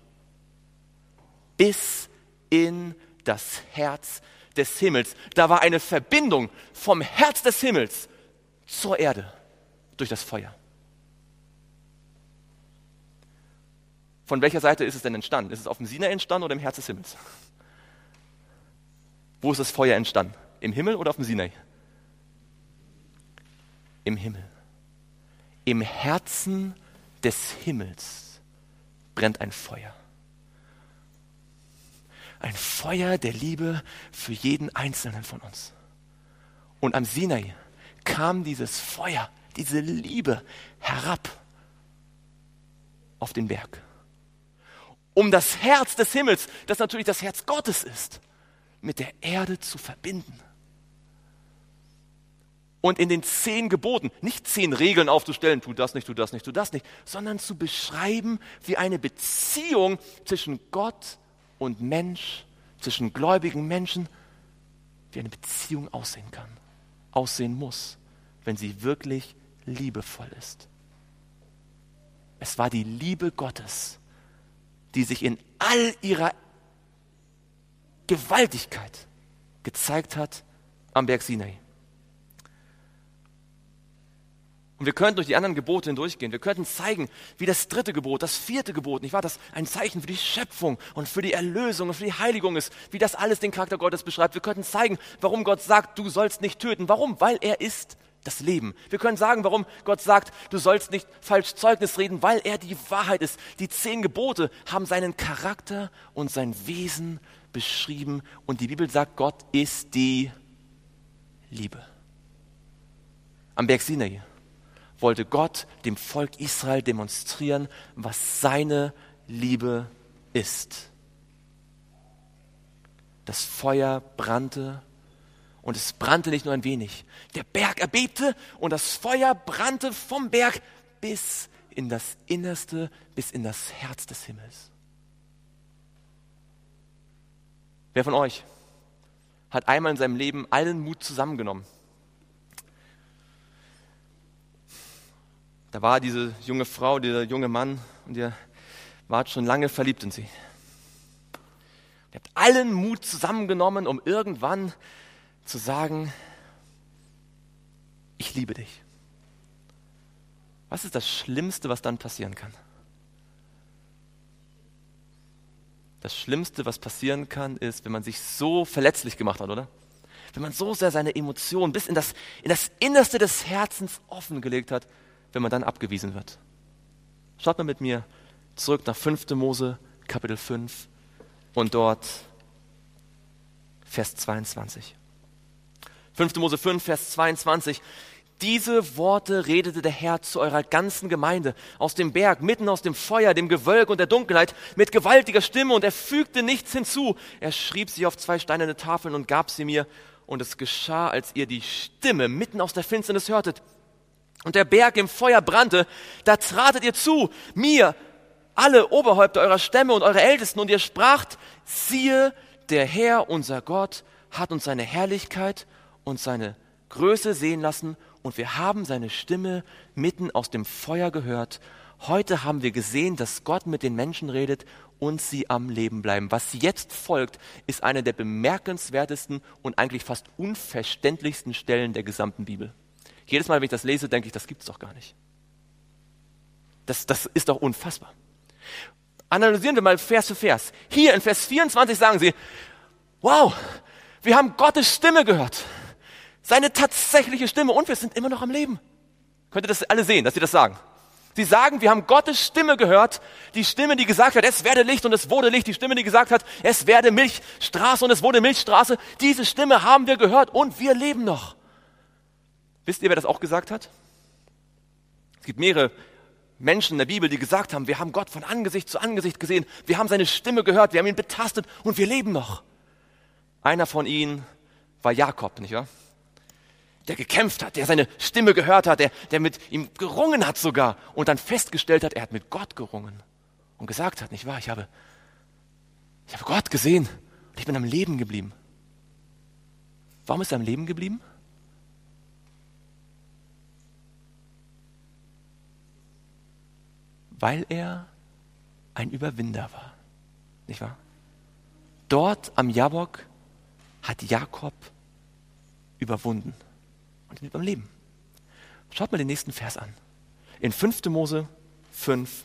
Bis in das Herz des Himmels. Da war eine Verbindung vom Herz des Himmels zur Erde durch das Feuer. Von welcher Seite ist es denn entstanden? Ist es auf dem Sinai entstanden oder im Herz des Himmels? Wo ist das Feuer entstanden? Im Himmel oder auf dem Sinai? Im Himmel. Im Herzen des Himmels brennt ein Feuer. Ein Feuer der Liebe für jeden Einzelnen von uns. Und am Sinai kam dieses Feuer, diese Liebe herab auf den Berg. Um das Herz des Himmels, das natürlich das Herz Gottes ist, mit der Erde zu verbinden. Und in den zehn Geboten nicht zehn Regeln aufzustellen, tu das nicht, tu das nicht, tu das nicht, sondern zu beschreiben, wie eine Beziehung zwischen Gott und Mensch, zwischen gläubigen Menschen, wie eine Beziehung aussehen kann, aussehen muss, wenn sie wirklich liebevoll ist. Es war die Liebe Gottes, die sich in all ihrer Gewaltigkeit gezeigt hat am Berg Sinai. Und wir könnten durch die anderen Gebote hindurchgehen. Wir könnten zeigen, wie das dritte Gebot, das vierte Gebot, nicht wahr, das ein Zeichen für die Schöpfung und für die Erlösung und für die Heiligung ist, wie das alles den Charakter Gottes beschreibt. Wir könnten zeigen, warum Gott sagt, du sollst nicht töten. Warum? Weil er ist das Leben. Wir können sagen, warum Gott sagt, du sollst nicht falsch Zeugnis reden, weil er die Wahrheit ist. Die zehn Gebote haben seinen Charakter und sein Wesen beschrieben und die Bibel sagt, Gott ist die Liebe. Am Berg Sinai wollte Gott dem Volk Israel demonstrieren, was seine Liebe ist. Das Feuer brannte und es brannte nicht nur ein wenig. Der Berg erbebte und das Feuer brannte vom Berg bis in das Innerste, bis in das Herz des Himmels. Wer von euch hat einmal in seinem Leben allen Mut zusammengenommen? Da war diese junge Frau, dieser junge Mann und ihr wart schon lange verliebt in sie. Ihr habt allen Mut zusammengenommen, um irgendwann zu sagen, ich liebe dich. Was ist das Schlimmste, was dann passieren kann? Das Schlimmste, was passieren kann, ist, wenn man sich so verletzlich gemacht hat, oder? Wenn man so sehr seine Emotionen bis in das, in das Innerste des Herzens offengelegt hat, wenn man dann abgewiesen wird. Schaut mal mit mir zurück nach fünfte Mose, Kapitel fünf und dort Vers zweiundzwanzig. fünfte Mose fünf, Vers zweiundzwanzig. Diese Worte redete der Herr zu eurer ganzen Gemeinde aus dem Berg, mitten aus dem Feuer, dem Gewölk und der Dunkelheit, mit gewaltiger Stimme, und er fügte nichts hinzu. Er schrieb sie auf zwei steinerne Tafeln und gab sie mir, und es geschah, als ihr die Stimme mitten aus der Finsternis hörtet und der Berg im Feuer brannte, da tratet ihr zu, mir, alle Oberhäupter eurer Stämme und eure Ältesten, und ihr spracht, siehe, der Herr, unser Gott, hat uns seine Herrlichkeit und seine Größe sehen lassen, und wir haben seine Stimme mitten aus dem Feuer gehört. Heute haben wir gesehen, dass Gott mit den Menschen redet und sie am Leben bleiben. Was jetzt folgt, ist eine der bemerkenswertesten und eigentlich fast unverständlichsten Stellen der gesamten Bibel. Jedes Mal, wenn ich das lese, denke ich, das gibt's doch gar nicht. Das, das ist doch unfassbar. Analysieren wir mal Vers für Vers. Hier in Vers vierundzwanzig sagen sie, wow, wir haben Gottes Stimme gehört. Seine tatsächliche Stimme und wir sind immer noch am Leben. Könnt ihr das alle sehen, dass sie das sagen? Sie sagen, wir haben Gottes Stimme gehört. Die Stimme, die gesagt hat, es werde Licht und es wurde Licht. Die Stimme, die gesagt hat, es werde Milchstraße und es wurde Milchstraße. Diese Stimme haben wir gehört und wir leben noch. Wisst ihr, wer das auch gesagt hat? Es gibt mehrere Menschen in der Bibel, die gesagt haben, wir haben Gott von Angesicht zu Angesicht gesehen. Wir haben seine Stimme gehört, wir haben ihn betastet und wir leben noch. Einer von ihnen war Jakob, nicht wahr? Der gekämpft hat, der seine Stimme gehört hat, der, der mit ihm gerungen hat sogar und dann festgestellt hat, er hat mit Gott gerungen und gesagt hat, nicht wahr, ich habe, ich habe Gott gesehen und ich bin am Leben geblieben. Warum ist er am Leben geblieben? Weil er ein Überwinder war, nicht wahr? Dort am Jabok hat Jakob überwunden. Und er blieb am Leben. Schaut mal den nächsten Vers an. In fünfter Mose fünf,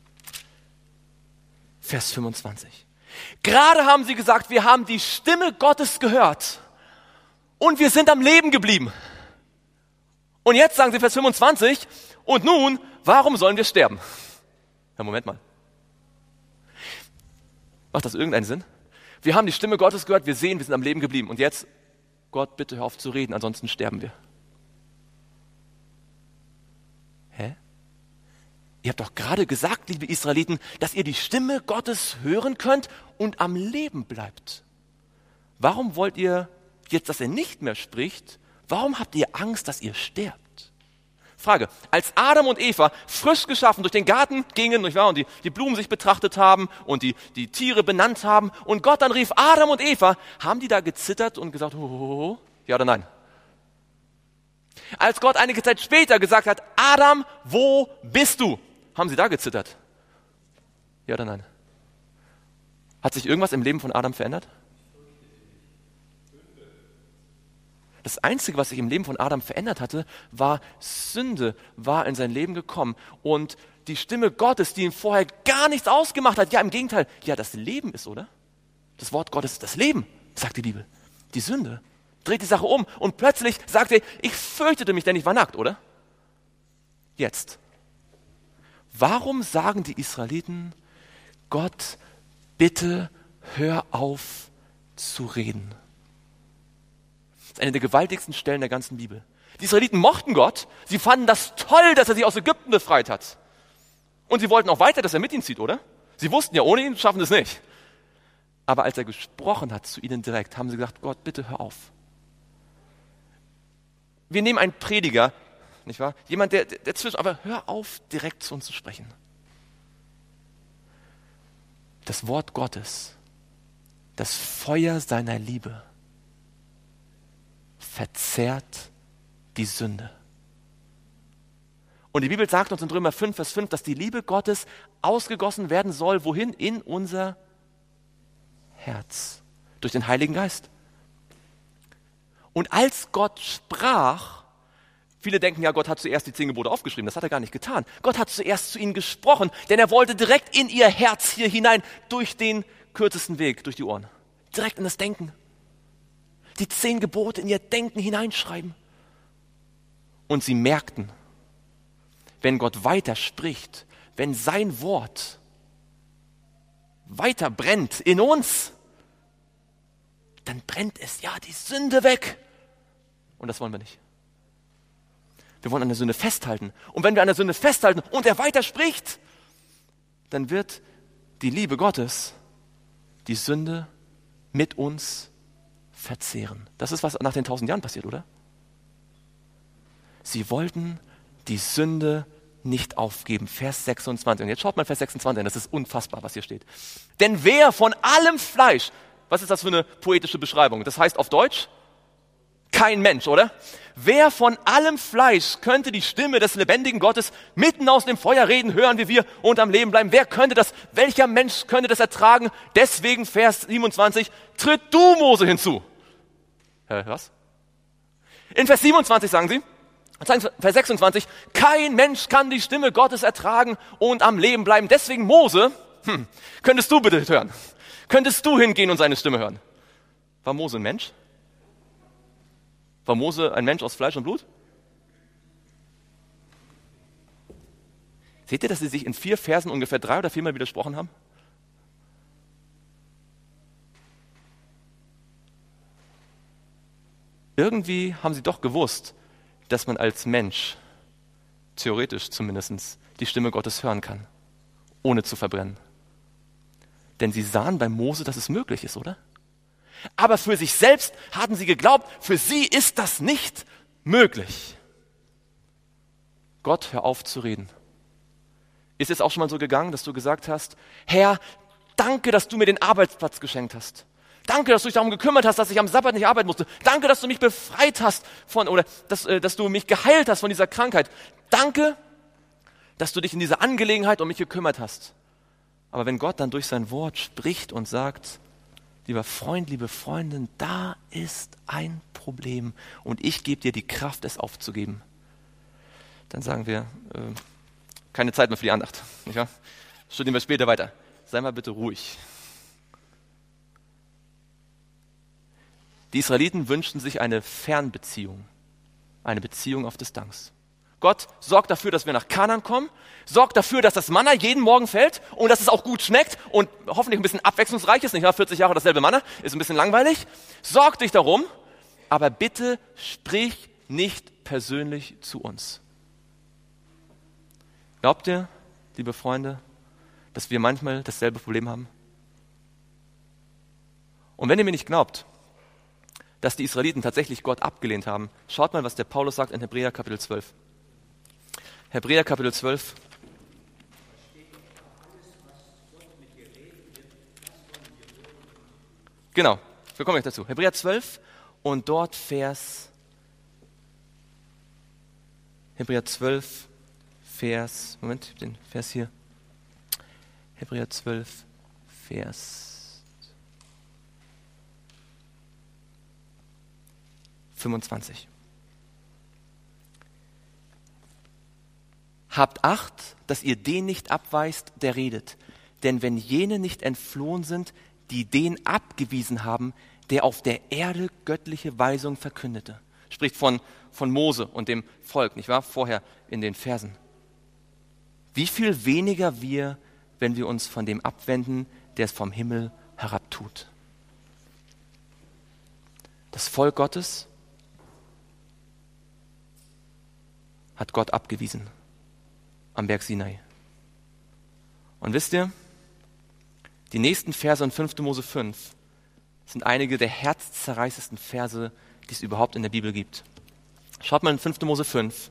Vers fünfundzwanzig. Gerade haben sie gesagt, wir haben die Stimme Gottes gehört und wir sind am Leben geblieben. Und jetzt sagen sie Vers fünfundzwanzig, und nun, warum sollen wir sterben? Ja, Moment mal. Macht das irgendeinen Sinn? Wir haben die Stimme Gottes gehört, wir sehen, wir sind am Leben geblieben. Und jetzt, Gott, bitte hör auf zu reden, ansonsten sterben wir. Hä? Ihr habt doch gerade gesagt, liebe Israeliten, dass ihr die Stimme Gottes hören könnt und am Leben bleibt. Warum wollt ihr jetzt, dass er nicht mehr spricht? Warum habt ihr Angst, dass ihr sterbt? Frage, als Adam und Eva frisch geschaffen durch den Garten gingen, nicht wahr, und die, die Blumen sich betrachtet haben und die, die Tiere benannt haben und Gott dann rief Adam und Eva, haben die da gezittert und gesagt, hohoho, ja oder nein? Als Gott einige Zeit später gesagt hat, Adam, wo bist du? Haben sie da gezittert? Ja oder nein? Hat sich irgendwas im Leben von Adam verändert? Das Einzige, was sich im Leben von Adam verändert hatte, war Sünde, war in sein Leben gekommen. Und die Stimme Gottes, die ihm vorher gar nichts ausgemacht hat, ja im Gegenteil, ja das Leben ist, oder? Das Wort Gottes ist das Leben, sagt die Bibel. Die Sünde dreht die Sache um und plötzlich sagt er, ich fürchtete mich, denn ich war nackt, oder? Jetzt. Warum sagen die Israeliten, Gott, bitte hör auf zu reden? Das ist eine der gewaltigsten Stellen der ganzen Bibel. Die Israeliten mochten Gott, sie fanden das toll, dass er sie aus Ägypten befreit hat. Und sie wollten auch weiter, dass er mit ihnen zieht, oder? Sie wussten ja, ohne ihn schaffen sie es nicht. Aber als er gesprochen hat zu ihnen direkt, haben sie gesagt, Gott, bitte hör auf. Wir nehmen einen Prediger, nicht wahr? Jemand, der, der zwischen, aber hör auf, direkt zu uns zu sprechen. Das Wort Gottes, das Feuer seiner Liebe, verzehrt die Sünde. Und die Bibel sagt uns in Römer fünf, Vers fünf, dass die Liebe Gottes ausgegossen werden soll, wohin? In unser Herz, durch den Heiligen Geist. Und als Gott sprach, viele denken ja, Gott hat zuerst die zehn Gebote aufgeschrieben, das hat er gar nicht getan. Gott hat zuerst zu ihnen gesprochen, denn er wollte direkt in ihr Herz hier hinein, durch den kürzesten Weg, durch die Ohren. Direkt in das Denken. Die zehn Gebote in ihr Denken hineinschreiben. Und sie merkten, wenn Gott weiter spricht, wenn sein Wort weiter brennt in uns, dann brennt es ja die Sünde weg. Und das wollen wir nicht. Wir wollen an der Sünde festhalten. Und wenn wir an der Sünde festhalten und er weiter spricht, dann wird die Liebe Gottes die Sünde mit uns verzehren. Das ist, was nach den tausend Jahren passiert, oder? Sie wollten die Sünde nicht aufgeben. Vers sechsundzwanzig. Und jetzt schaut mal Vers sechsundzwanzig an. Das ist unfassbar, was hier steht. Denn wer von allem Fleisch, was ist das für eine poetische Beschreibung? Das heißt auf Deutsch, kein Mensch, oder? Wer von allem Fleisch könnte die Stimme des lebendigen Gottes mitten aus dem Feuer reden, hören wie wir und am Leben bleiben? Wer könnte das? Welcher Mensch könnte das ertragen? Deswegen Vers siebenundzwanzig, tritt du, Mose, hinzu. Äh, was? In Vers siebenundzwanzig sagen sie, Vers sechsundzwanzig, kein Mensch kann die Stimme Gottes ertragen und am Leben bleiben. Deswegen Mose, hm, könntest du bitte hören? Könntest du hingehen und seine Stimme hören? War Mose ein Mensch? War Mose ein Mensch aus Fleisch und Blut? Seht ihr, dass sie sich in vier Versen ungefähr drei oder viermal widersprochen haben? Irgendwie haben sie doch gewusst, dass man als Mensch, theoretisch zumindest, die Stimme Gottes hören kann, ohne zu verbrennen. Denn sie sahen bei Mose, dass es möglich ist, oder? Aber für sich selbst hatten sie geglaubt, für sie ist das nicht möglich. Gott, hör auf zu reden. Ist es auch schon mal so gegangen, dass du gesagt hast, Herr, danke, dass du mir den Arbeitsplatz geschenkt hast. Danke, dass du dich darum gekümmert hast, dass ich am Sabbat nicht arbeiten musste. Danke, dass du mich befreit hast von, oder dass, äh, dass du mich geheilt hast von dieser Krankheit. Danke, dass du dich in dieser Angelegenheit um mich gekümmert hast. Aber wenn Gott dann durch sein Wort spricht und sagt, lieber Freund, liebe Freundin, da ist ein Problem und ich gebe dir die Kraft, es aufzugeben, dann sagen wir, äh, keine Zeit mehr für die Andacht. Nicht wahr? Studieren wir später weiter. Sei mal bitte ruhig. Die Israeliten wünschten sich eine Fernbeziehung, eine Beziehung auf Distanz. Gott sorgt dafür, dass wir nach Kanaan kommen, sorgt dafür, dass das Manna jeden Morgen fällt und dass es auch gut schmeckt und hoffentlich ein bisschen abwechslungsreich ist, nicht wahr? vierzig Jahre dasselbe Manna, ist ein bisschen langweilig. Sorg dich darum, aber bitte sprich nicht persönlich zu uns. Glaubt ihr, liebe Freunde, dass wir manchmal dasselbe Problem haben? Und wenn ihr mir nicht glaubt, dass die Israeliten tatsächlich Gott abgelehnt haben, schaut mal, was der Paulus sagt in Hebräer Kapitel zwölf. Hebräer Kapitel zwölf. Genau, wir kommen gleich dazu. Hebräer zwölf und dort Vers, Hebräer zwölf, Vers, Moment, ich habe den Vers hier. Hebräer zwölf, Vers fünfundzwanzig. Habt Acht, dass ihr den nicht abweist, der redet. Denn wenn jene nicht entflohen sind, die den abgewiesen haben, der auf der Erde göttliche Weisung verkündete. Spricht von, von Mose und dem Volk, nicht wahr? Vorher in den Versen. Wie viel weniger wir, wenn wir uns von dem abwenden, der es vom Himmel herabtut. Das Volk Gottes hat Gott abgewiesen am Berg Sinai. Und wisst ihr, die nächsten Verse in fünfter Mose fünf sind einige der herzzerreißendsten Verse, die es überhaupt in der Bibel gibt. Schaut mal in fünfter Mose fünf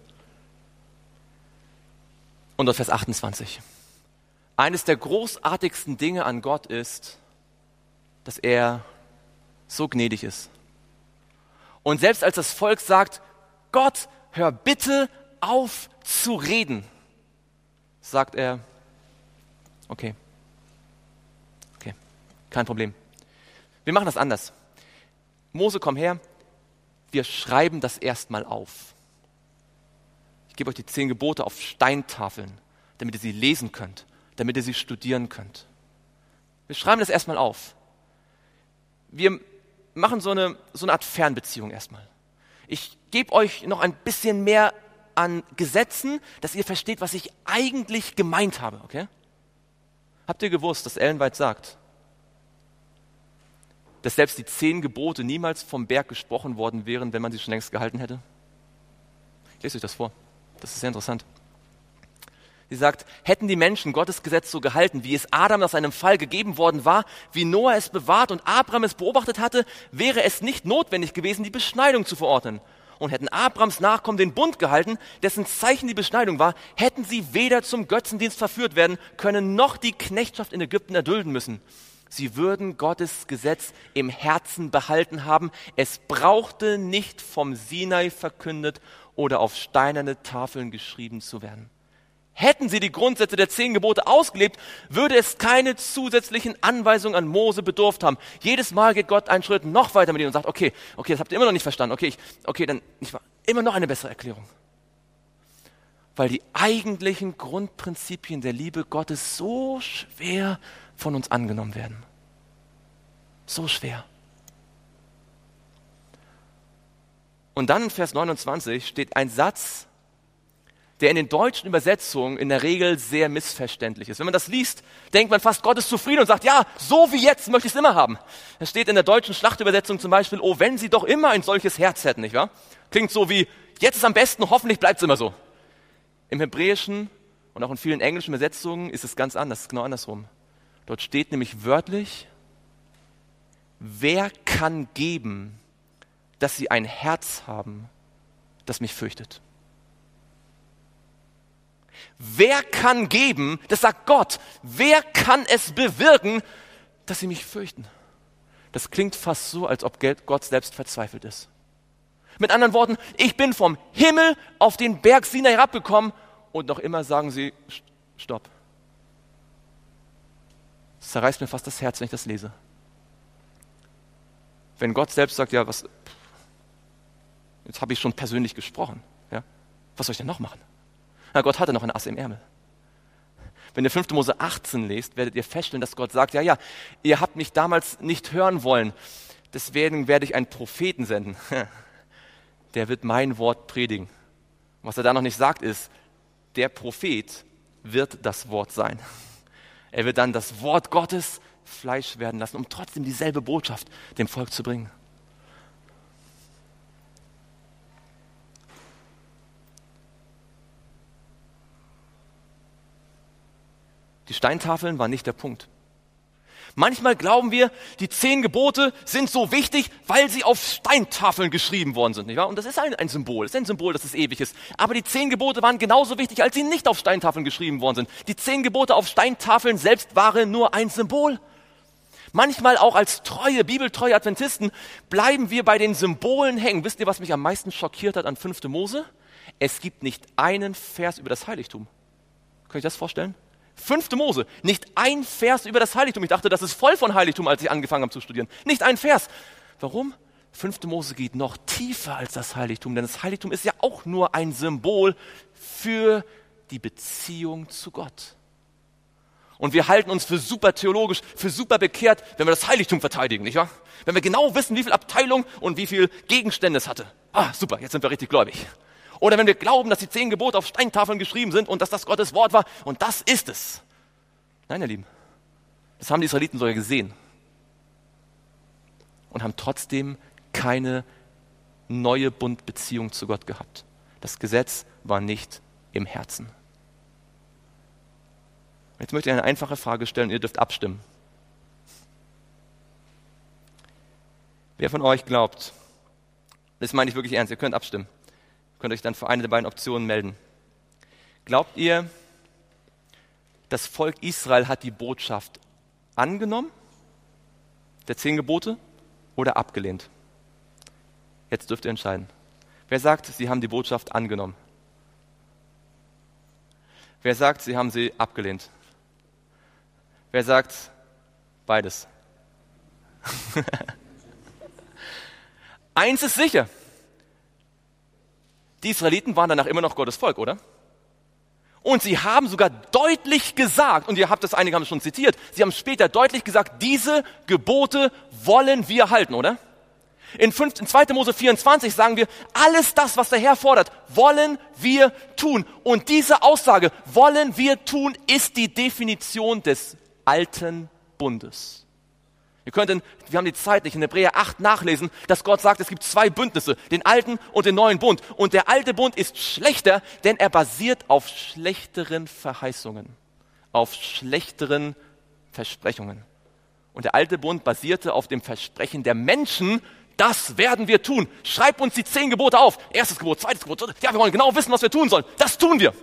und auf Vers achtundzwanzig. Eines der großartigsten Dinge an Gott ist, dass er so gnädig ist. Und selbst als das Volk sagt, Gott, hör bitte auf zu reden, sagt er, okay, okay, kein Problem. Wir machen das anders. Mose, komm her, wir schreiben das erstmal auf. Ich gebe euch die zehn Gebote auf Steintafeln, damit ihr sie lesen könnt, damit ihr sie studieren könnt. Wir schreiben das erstmal auf. Wir machen so eine, so eine Art Fernbeziehung erstmal. Ich gebe euch noch ein bisschen mehr an Gesetzen, dass ihr versteht, was ich eigentlich gemeint habe, okay? Habt ihr gewusst, dass Ellen White sagt, dass selbst die zehn Gebote niemals vom Berg gesprochen worden wären, wenn man sie schon längst gehalten hätte? Ich lese euch das vor. Das ist sehr interessant. Sie sagt, hätten die Menschen Gottes Gesetz so gehalten, wie es Adam nach seinem Fall gegeben worden war, wie Noah es bewahrt und Abraham es beobachtet hatte, wäre es nicht notwendig gewesen, die Beschneidung zu verordnen. Und hätten Abrahams Nachkommen den Bund gehalten, dessen Zeichen die Beschneidung war, hätten sie weder zum Götzendienst verführt werden können, noch die Knechtschaft in Ägypten erdulden müssen. Sie würden Gottes Gesetz im Herzen behalten haben. Es brauchte nicht vom Sinai verkündet oder auf steinerne Tafeln geschrieben zu werden. Hätten sie die Grundsätze der zehn Gebote ausgelebt, würde es keine zusätzlichen Anweisungen an Mose bedurft haben. Jedes Mal geht Gott einen Schritt noch weiter mit ihnen und sagt, okay, okay, das habt ihr immer noch nicht verstanden. Okay, ich, okay, dann ich war immer noch eine bessere Erklärung. weil die eigentlichen Grundprinzipien der Liebe Gottes so schwer von uns angenommen werden. So schwer. Und dann in Vers neunundzwanzig steht ein Satz, der in den deutschen Übersetzungen in der Regel sehr missverständlich ist. Wenn man das liest, denkt man fast, Gott ist zufrieden und sagt, ja, so wie jetzt möchte ich es immer haben. Es steht in der deutschen Schlachtübersetzung zum Beispiel, oh, wenn sie doch immer ein solches Herz hätten, nicht wahr? Klingt so wie, jetzt ist am besten, hoffentlich bleibt es immer so. Im Hebräischen und auch in vielen englischen Übersetzungen ist es ganz anders, es ist genau andersrum. Dort steht nämlich wörtlich, wer kann geben, dass sie ein Herz haben, das mich fürchtet? Wer kann geben, das sagt Gott, wer kann es bewirken, dass sie mich fürchten? Das klingt fast so, als ob Gott selbst verzweifelt ist. Mit anderen Worten, ich bin vom Himmel auf den Berg Sinai herabgekommen und noch immer sagen sie, stopp. Es zerreißt mir fast das Herz, wenn ich das lese. Wenn Gott selbst sagt, ja, was, jetzt habe ich schon persönlich gesprochen, ja, was soll ich denn noch machen? Na, Gott hatte noch ein Ass im Ärmel. Wenn ihr fünfte Mose achtzehn lest, werdet ihr feststellen, dass Gott sagt, ja, ja, ihr habt mich damals nicht hören wollen, deswegen werde ich einen Propheten senden. Der wird mein Wort predigen. Was er da noch nicht sagt ist, der Prophet wird das Wort sein. Er wird dann das Wort Gottes Fleisch werden lassen, um trotzdem dieselbe Botschaft dem Volk zu bringen. Die Steintafeln waren nicht der Punkt. Manchmal glauben wir, die zehn Gebote sind so wichtig, weil sie auf Steintafeln geschrieben worden sind, nicht wahr? Und das ist ein, ein Symbol, das ist ein Symbol, dass es ewig ist. Aber die zehn Gebote waren genauso wichtig, als sie nicht auf Steintafeln geschrieben worden sind. Die zehn Gebote auf Steintafeln selbst waren nur ein Symbol. Manchmal auch als treue, bibeltreue Adventisten bleiben wir bei den Symbolen hängen. Wisst ihr, was mich am meisten schockiert hat an fünfte Mose? Es gibt nicht einen Vers über das Heiligtum. Könnt ihr euch das vorstellen? Fünfte Mose, nicht ein Vers über das Heiligtum. Ich dachte, das ist voll von Heiligtum, als ich angefangen habe zu studieren. Nicht ein Vers. Warum? Fünfte Mose geht noch tiefer als das Heiligtum, denn das Heiligtum ist ja auch nur ein Symbol für die Beziehung zu Gott. Und wir halten uns für super theologisch, für super bekehrt, wenn wir das Heiligtum verteidigen, nicht wahr? Wenn wir genau wissen, wie viel Abteilung und wie viel Gegenstände es hatte. Ah, super, jetzt sind wir richtig gläubig. Oder wenn wir glauben, dass die zehn Gebote auf Steintafeln geschrieben sind und dass das Gottes Wort war und das ist es. Nein, ihr Lieben, das haben die Israeliten sogar gesehen und haben trotzdem keine neue Bundbeziehung zu Gott gehabt. Das Gesetz war nicht im Herzen. Jetzt möchte ich eine einfache Frage stellen und ihr dürft abstimmen. Wer von euch glaubt, das meine ich wirklich ernst, ihr könnt abstimmen, könnt euch dann für eine der beiden Optionen melden. Glaubt ihr, das Volk Israel hat die Botschaft angenommen, der zehn Gebote, oder abgelehnt? Jetzt dürft ihr entscheiden. Wer sagt, sie haben die Botschaft angenommen? Wer sagt, sie haben sie abgelehnt? Wer sagt beides? Eins ist sicher. Die Israeliten waren danach immer noch Gottes Volk, oder? Und sie haben sogar deutlich gesagt, und ihr habt das, einige haben es schon zitiert, sie haben später deutlich gesagt, diese Gebote wollen wir halten, oder? In, fünf, in zweite Mose vierundzwanzig sagen wir, alles das, was der Herr fordert, wollen wir tun. Und diese Aussage, wollen wir tun, ist die Definition des alten Bundes. Ihr könnt, in, wir haben die Zeit nicht, in Hebräer acht nachlesen, dass Gott sagt, es gibt zwei Bündnisse, den alten und den neuen Bund. Und der alte Bund ist schlechter, denn er basiert auf schlechteren Verheißungen, auf schlechteren Versprechungen. Und der alte Bund basierte auf dem Versprechen der Menschen, das werden wir tun. Schreib uns die zehn Gebote auf. Erstes Gebot, zweites Gebot. Ja, wir wollen genau wissen, was wir tun sollen. Das tun wir.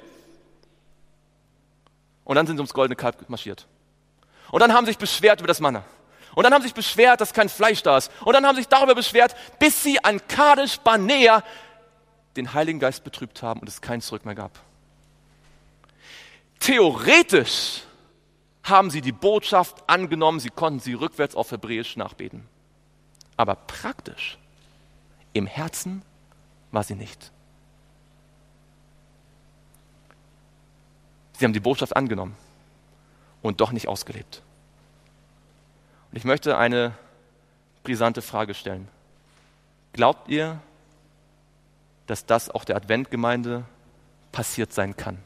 Und dann sind sie ums goldene Kalb marschiert. Und dann haben sie sich beschwert über das Manna. Und dann haben sie sich beschwert, dass kein Fleisch da ist. Und dann haben sie sich darüber beschwert, bis sie an Kadesh Barnea den Heiligen Geist betrübt haben und es kein Zurück mehr gab. Theoretisch haben sie die Botschaft angenommen, sie konnten sie rückwärts auf Hebräisch nachbeten. Aber praktisch, im Herzen war sie nicht. Sie haben die Botschaft angenommen und doch nicht ausgelebt. Und ich möchte eine brisante Frage stellen. Glaubt ihr, dass das auch der Adventgemeinde passiert sein kann?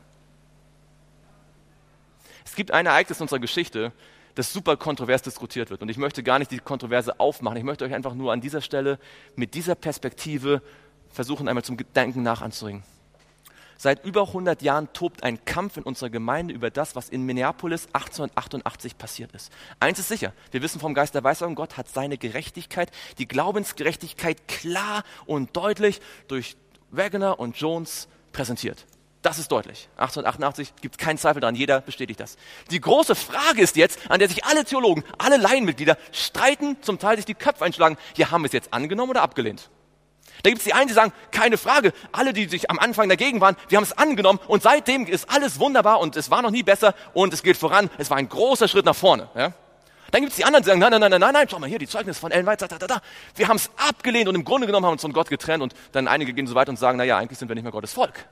Es gibt ein Ereignis in unserer Geschichte, das super kontrovers diskutiert wird. Und ich möchte gar nicht die Kontroverse aufmachen. Ich möchte euch einfach nur an dieser Stelle mit dieser Perspektive versuchen, einmal zum Gedanken nach anzuregen. Seit über hundert Jahren tobt ein Kampf in unserer Gemeinde über das, was in Minneapolis achtzehnhundertachtundachtzig passiert ist. Eins ist sicher, wir wissen vom Geist der Weissagung, Gott hat seine Gerechtigkeit, die Glaubensgerechtigkeit klar und deutlich durch Wagner und Jones präsentiert. Das ist deutlich. achtzehnhundertachtundachtzig gibt es keinen Zweifel daran, jeder bestätigt das. Die große Frage ist jetzt, an der sich alle Theologen, alle Laienmitglieder streiten, zum Teil sich die Köpfe einschlagen, hier haben wir es jetzt angenommen oder abgelehnt. Da gibt es die einen, die sagen, keine Frage, alle, die sich am Anfang dagegen waren, wir haben es angenommen und seitdem ist alles wunderbar und es war noch nie besser und es geht voran, es war ein großer Schritt nach vorne. Ja? Dann gibt es die anderen, die sagen, nein, nein, nein, nein, nein, nein, schau mal hier, die Zeugnisse von Ellen White, da, da, da. Wir haben es abgelehnt und im Grunde genommen haben wir uns von Gott getrennt und dann einige gehen so weit und sagen, naja, eigentlich sind wir nicht mehr Gottes Volk.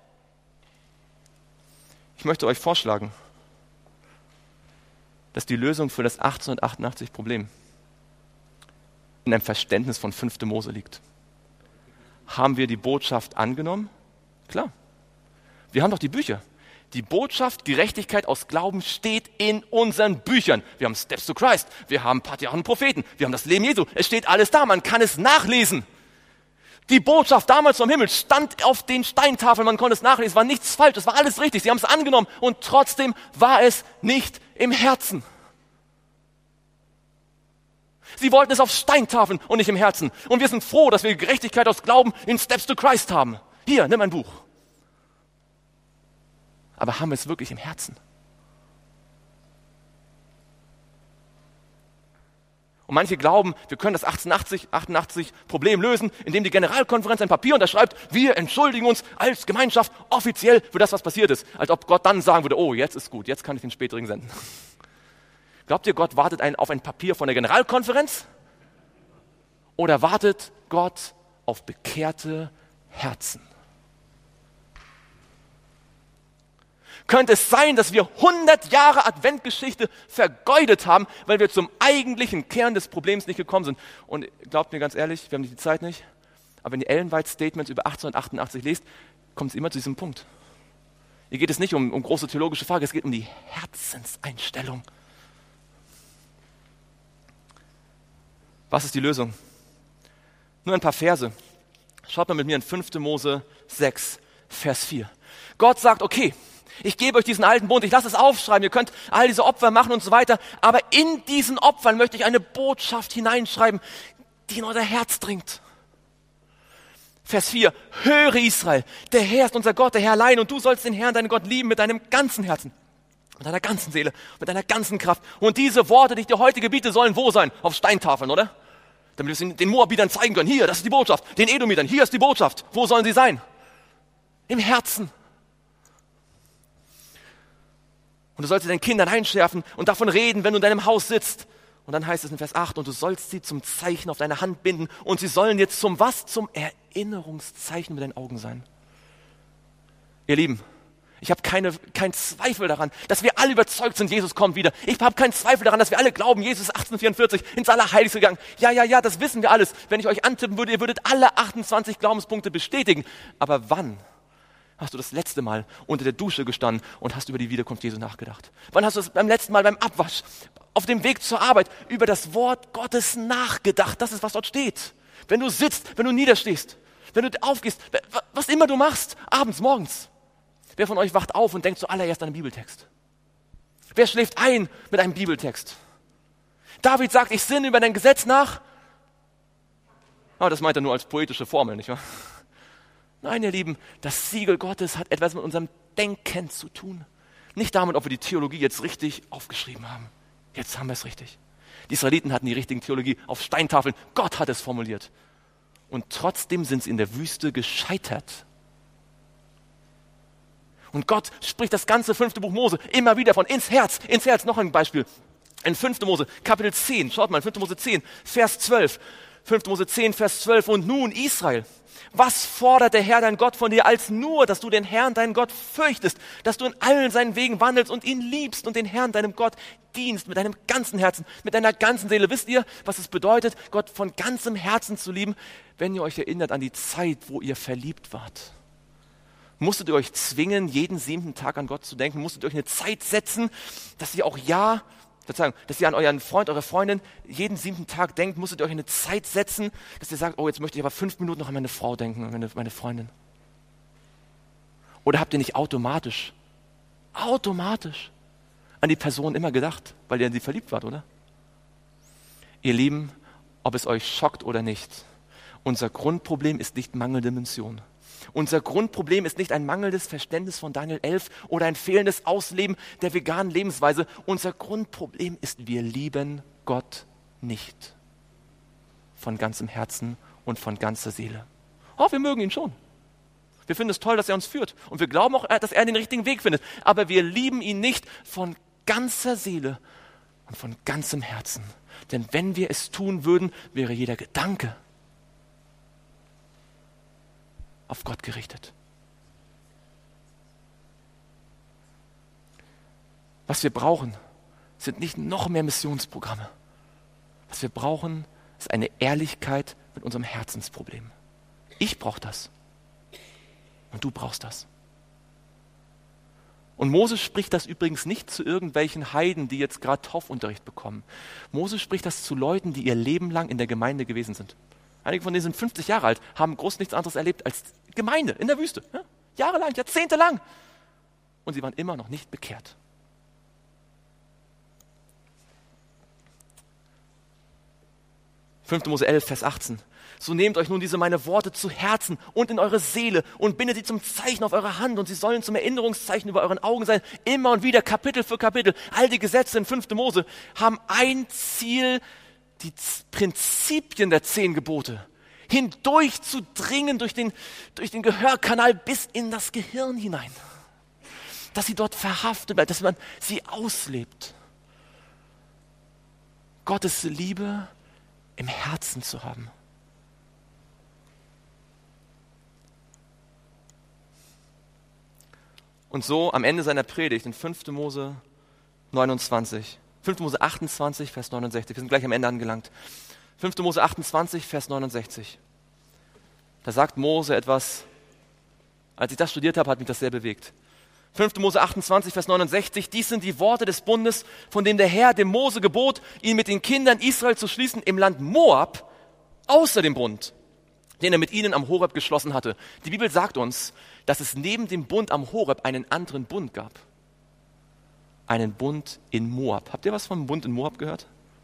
Ich möchte euch vorschlagen, dass die Lösung für das achtzehnhundertachtundachtzig-Problem in einem Verständnis von fünfter Mose liegt. Haben wir die Botschaft angenommen? Klar. Wir haben doch die Bücher. Die Botschaft Gerechtigkeit aus Glauben steht in unseren Büchern. Wir haben Steps to Christ, wir haben Patriarchen und Propheten, wir haben das Leben Jesu. Es steht alles da, man kann es nachlesen. Die Botschaft damals vom Himmel stand auf den Steintafeln, man konnte es nachlesen, es war nichts falsch, es war alles richtig. Sie haben es angenommen und trotzdem war es nicht im Herzen. Sie wollten es auf Steintafeln und nicht im Herzen. Und wir sind froh, dass wir Gerechtigkeit aus Glauben in Steps to Christ haben. Hier, nimm ein Buch. Aber haben wir es wirklich im Herzen? Und manche glauben, wir können das achtzehnhundertachtundachtzig-Problem lösen, indem die Generalkonferenz ein Papier unterschreibt, wir entschuldigen uns als Gemeinschaft offiziell für das, was passiert ist. Als ob Gott dann sagen würde, oh, jetzt ist gut, jetzt kann ich den späteren senden. Glaubt ihr, Gott wartet ein, auf ein Papier von der Generalkonferenz? Oder wartet Gott auf bekehrte Herzen? Könnte es sein, dass wir hundert Jahre Adventgeschichte vergeudet haben, weil wir zum eigentlichen Kern des Problems nicht gekommen sind? Und glaubt mir ganz ehrlich, wir haben nicht die Zeit nicht, aber wenn ihr Ellen White Statements über achtzehnhundertachtundachtzig lest, kommt es immer zu diesem Punkt. Hier geht es nicht um, um große theologische Fragen, es geht um die Herzenseinstellung. Was ist die Lösung? Nur ein paar Verse. Schaut mal mit mir in fünfter Mose sechs, Vers vier. Gott sagt, okay, ich gebe euch diesen alten Bund, ich lasse es aufschreiben, ihr könnt all diese Opfer machen und so weiter, aber in diesen Opfern möchte ich eine Botschaft hineinschreiben, die in euer Herz dringt. Vers vier, höre Israel, der Herr ist unser Gott, der Herr allein, und du sollst den Herrn, deinen Gott, lieben mit deinem ganzen Herzen, mit deiner ganzen Seele, mit deiner ganzen Kraft. Und diese Worte, die ich dir heute gebiete, sollen wo sein? Auf Steintafeln, oder? Damit wir es den Moabitern zeigen können. Hier, das ist die Botschaft. Den Edomitern, hier ist die Botschaft. Wo sollen sie sein? Im Herzen. Und du sollst sie deinen Kindern einschärfen und davon reden, wenn du in deinem Haus sitzt. Und dann heißt es in Vers acht, und du sollst sie zum Zeichen auf deine Hand binden. Und sie sollen jetzt zum was? Zum Erinnerungszeichen mit deinen Augen sein. Ihr Lieben, ich habe keine, keinen Zweifel daran, dass wir alle überzeugt sind, Jesus kommt wieder. Ich habe keinen Zweifel daran, dass wir alle glauben, Jesus ist achtzehnhundertvierundvierzig ins Allerheiligste gegangen. Ja, ja, ja, das wissen wir alles. Wenn ich euch antippen würde, ihr würdet alle achtundzwanzig Glaubenspunkte bestätigen. Aber wann hast du das letzte Mal unter der Dusche gestanden und hast über die Wiederkunft Jesu nachgedacht? Wann hast du das beim letzten Mal beim Abwasch, auf dem Weg zur Arbeit, über das Wort Gottes nachgedacht? Das ist, was dort steht. Wenn du sitzt, wenn du niederstehst, wenn du aufgehst, was immer du machst, abends, morgens. Wer von euch wacht auf und denkt zuallererst an einen Bibeltext? Wer schläft ein mit einem Bibeltext? David sagt, ich sinne über dein Gesetz nach. Aber das meint er nur als poetische Formel, nicht wahr? Nein, ihr Lieben, das Siegel Gottes hat etwas mit unserem Denken zu tun. Nicht damit, ob wir die Theologie jetzt richtig aufgeschrieben haben. Jetzt haben wir es richtig. Die Israeliten hatten die richtige Theologie auf Steintafeln. Gott hat es formuliert. Und trotzdem sind sie in der Wüste gescheitert. Und Gott spricht das ganze fünfte Buch Mose immer wieder von ins Herz, ins Herz. Noch ein Beispiel. In fünfter Mose, Kapitel zehn, schaut mal, in fünfter Mose zehn, Vers zwölf. fünfte Mose zehn, Vers zwölf, und nun Israel, was fordert der Herr dein Gott von dir, als nur, dass du den Herrn deinen Gott fürchtest, dass du in allen seinen Wegen wandelst und ihn liebst und den Herrn deinem Gott dienst mit deinem ganzen Herzen, mit deiner ganzen Seele. Wisst ihr, was es bedeutet, Gott von ganzem Herzen zu lieben, wenn ihr euch erinnert an die Zeit, wo ihr verliebt wart? Musstet ihr euch zwingen, jeden siebten Tag an Gott zu denken? Musstet ihr euch eine Zeit setzen, dass ihr auch ja, sozusagen, dass ihr an euren Freund, eure Freundin jeden siebten Tag denkt? Musstet ihr euch eine Zeit setzen, dass ihr sagt, oh, jetzt möchte ich aber fünf Minuten noch an meine Frau denken, an meine, meine Freundin? Oder habt ihr nicht automatisch, automatisch an die Person immer gedacht, weil ihr in sie verliebt wart, oder? Ihr Lieben, ob es euch schockt oder nicht, unser Grundproblem ist nicht mangelnde Mission. Unser Grundproblem ist nicht ein mangelndes Verständnis von Daniel elf oder ein fehlendes Ausleben der veganen Lebensweise. Unser Grundproblem ist, wir lieben Gott nicht. Von ganzem Herzen und von ganzer Seele. Oh, wir mögen ihn schon. Wir finden es toll, dass er uns führt. Und wir glauben auch, dass er den richtigen Weg findet. Aber wir lieben ihn nicht von ganzer Seele und von ganzem Herzen. Denn wenn wir es tun würden, wäre jeder Gedanke auf Gott gerichtet. Was wir brauchen, sind nicht noch mehr Missionsprogramme. Was wir brauchen, ist eine Ehrlichkeit mit unserem Herzensproblem. Ich brauche das. Und du brauchst das. Und Mose spricht das übrigens nicht zu irgendwelchen Heiden, die jetzt gerade Taufunterricht bekommen. Mose spricht das zu Leuten, die ihr Leben lang in der Gemeinde gewesen sind. Einige von denen sind fünfzig Jahre alt, haben groß nichts anderes erlebt als Gemeinde in der Wüste. Ja? Jahrelang, jahrzehntelang. Und sie waren immer noch nicht bekehrt. fünfte Mose elf, Vers achtzehn. So nehmt euch nun diese meine Worte zu Herzen und in eure Seele und bindet sie zum Zeichen auf eure Hand und sie sollen zum Erinnerungszeichen über euren Augen sein. Immer und wieder, Kapitel für Kapitel. All die Gesetze in fünfte Mose haben ein Ziel, die Z- Prinzipien der zehn Gebote hindurch zu dringen durch den, durch den Gehörkanal bis in das Gehirn hinein. Dass sie dort verhaftet bleibt, dass man sie auslebt. Gottes Liebe im Herzen zu haben. Und so am Ende seiner Predigt in fünfte Mose neunundzwanzig, fünfte Mose achtundzwanzig, Vers neunundsechzig, wir sind gleich am Ende angelangt. fünfte Mose achtundzwanzig, Vers neunundsechzig. Da sagt Mose etwas, als ich das studiert habe, hat mich das sehr bewegt. fünfte Mose achtundzwanzig, Vers neunundsechzig, dies sind die Worte des Bundes, von dem der Herr dem Mose gebot, ihn mit den Kindern Israel zu schließen im Land Moab, außer dem Bund, den er mit ihnen am Horeb geschlossen hatte. Die Bibel sagt uns, dass es neben dem Bund am Horeb einen anderen Bund gab. Einen Bund in Moab. Habt ihr was vom Bund in Moab gehört?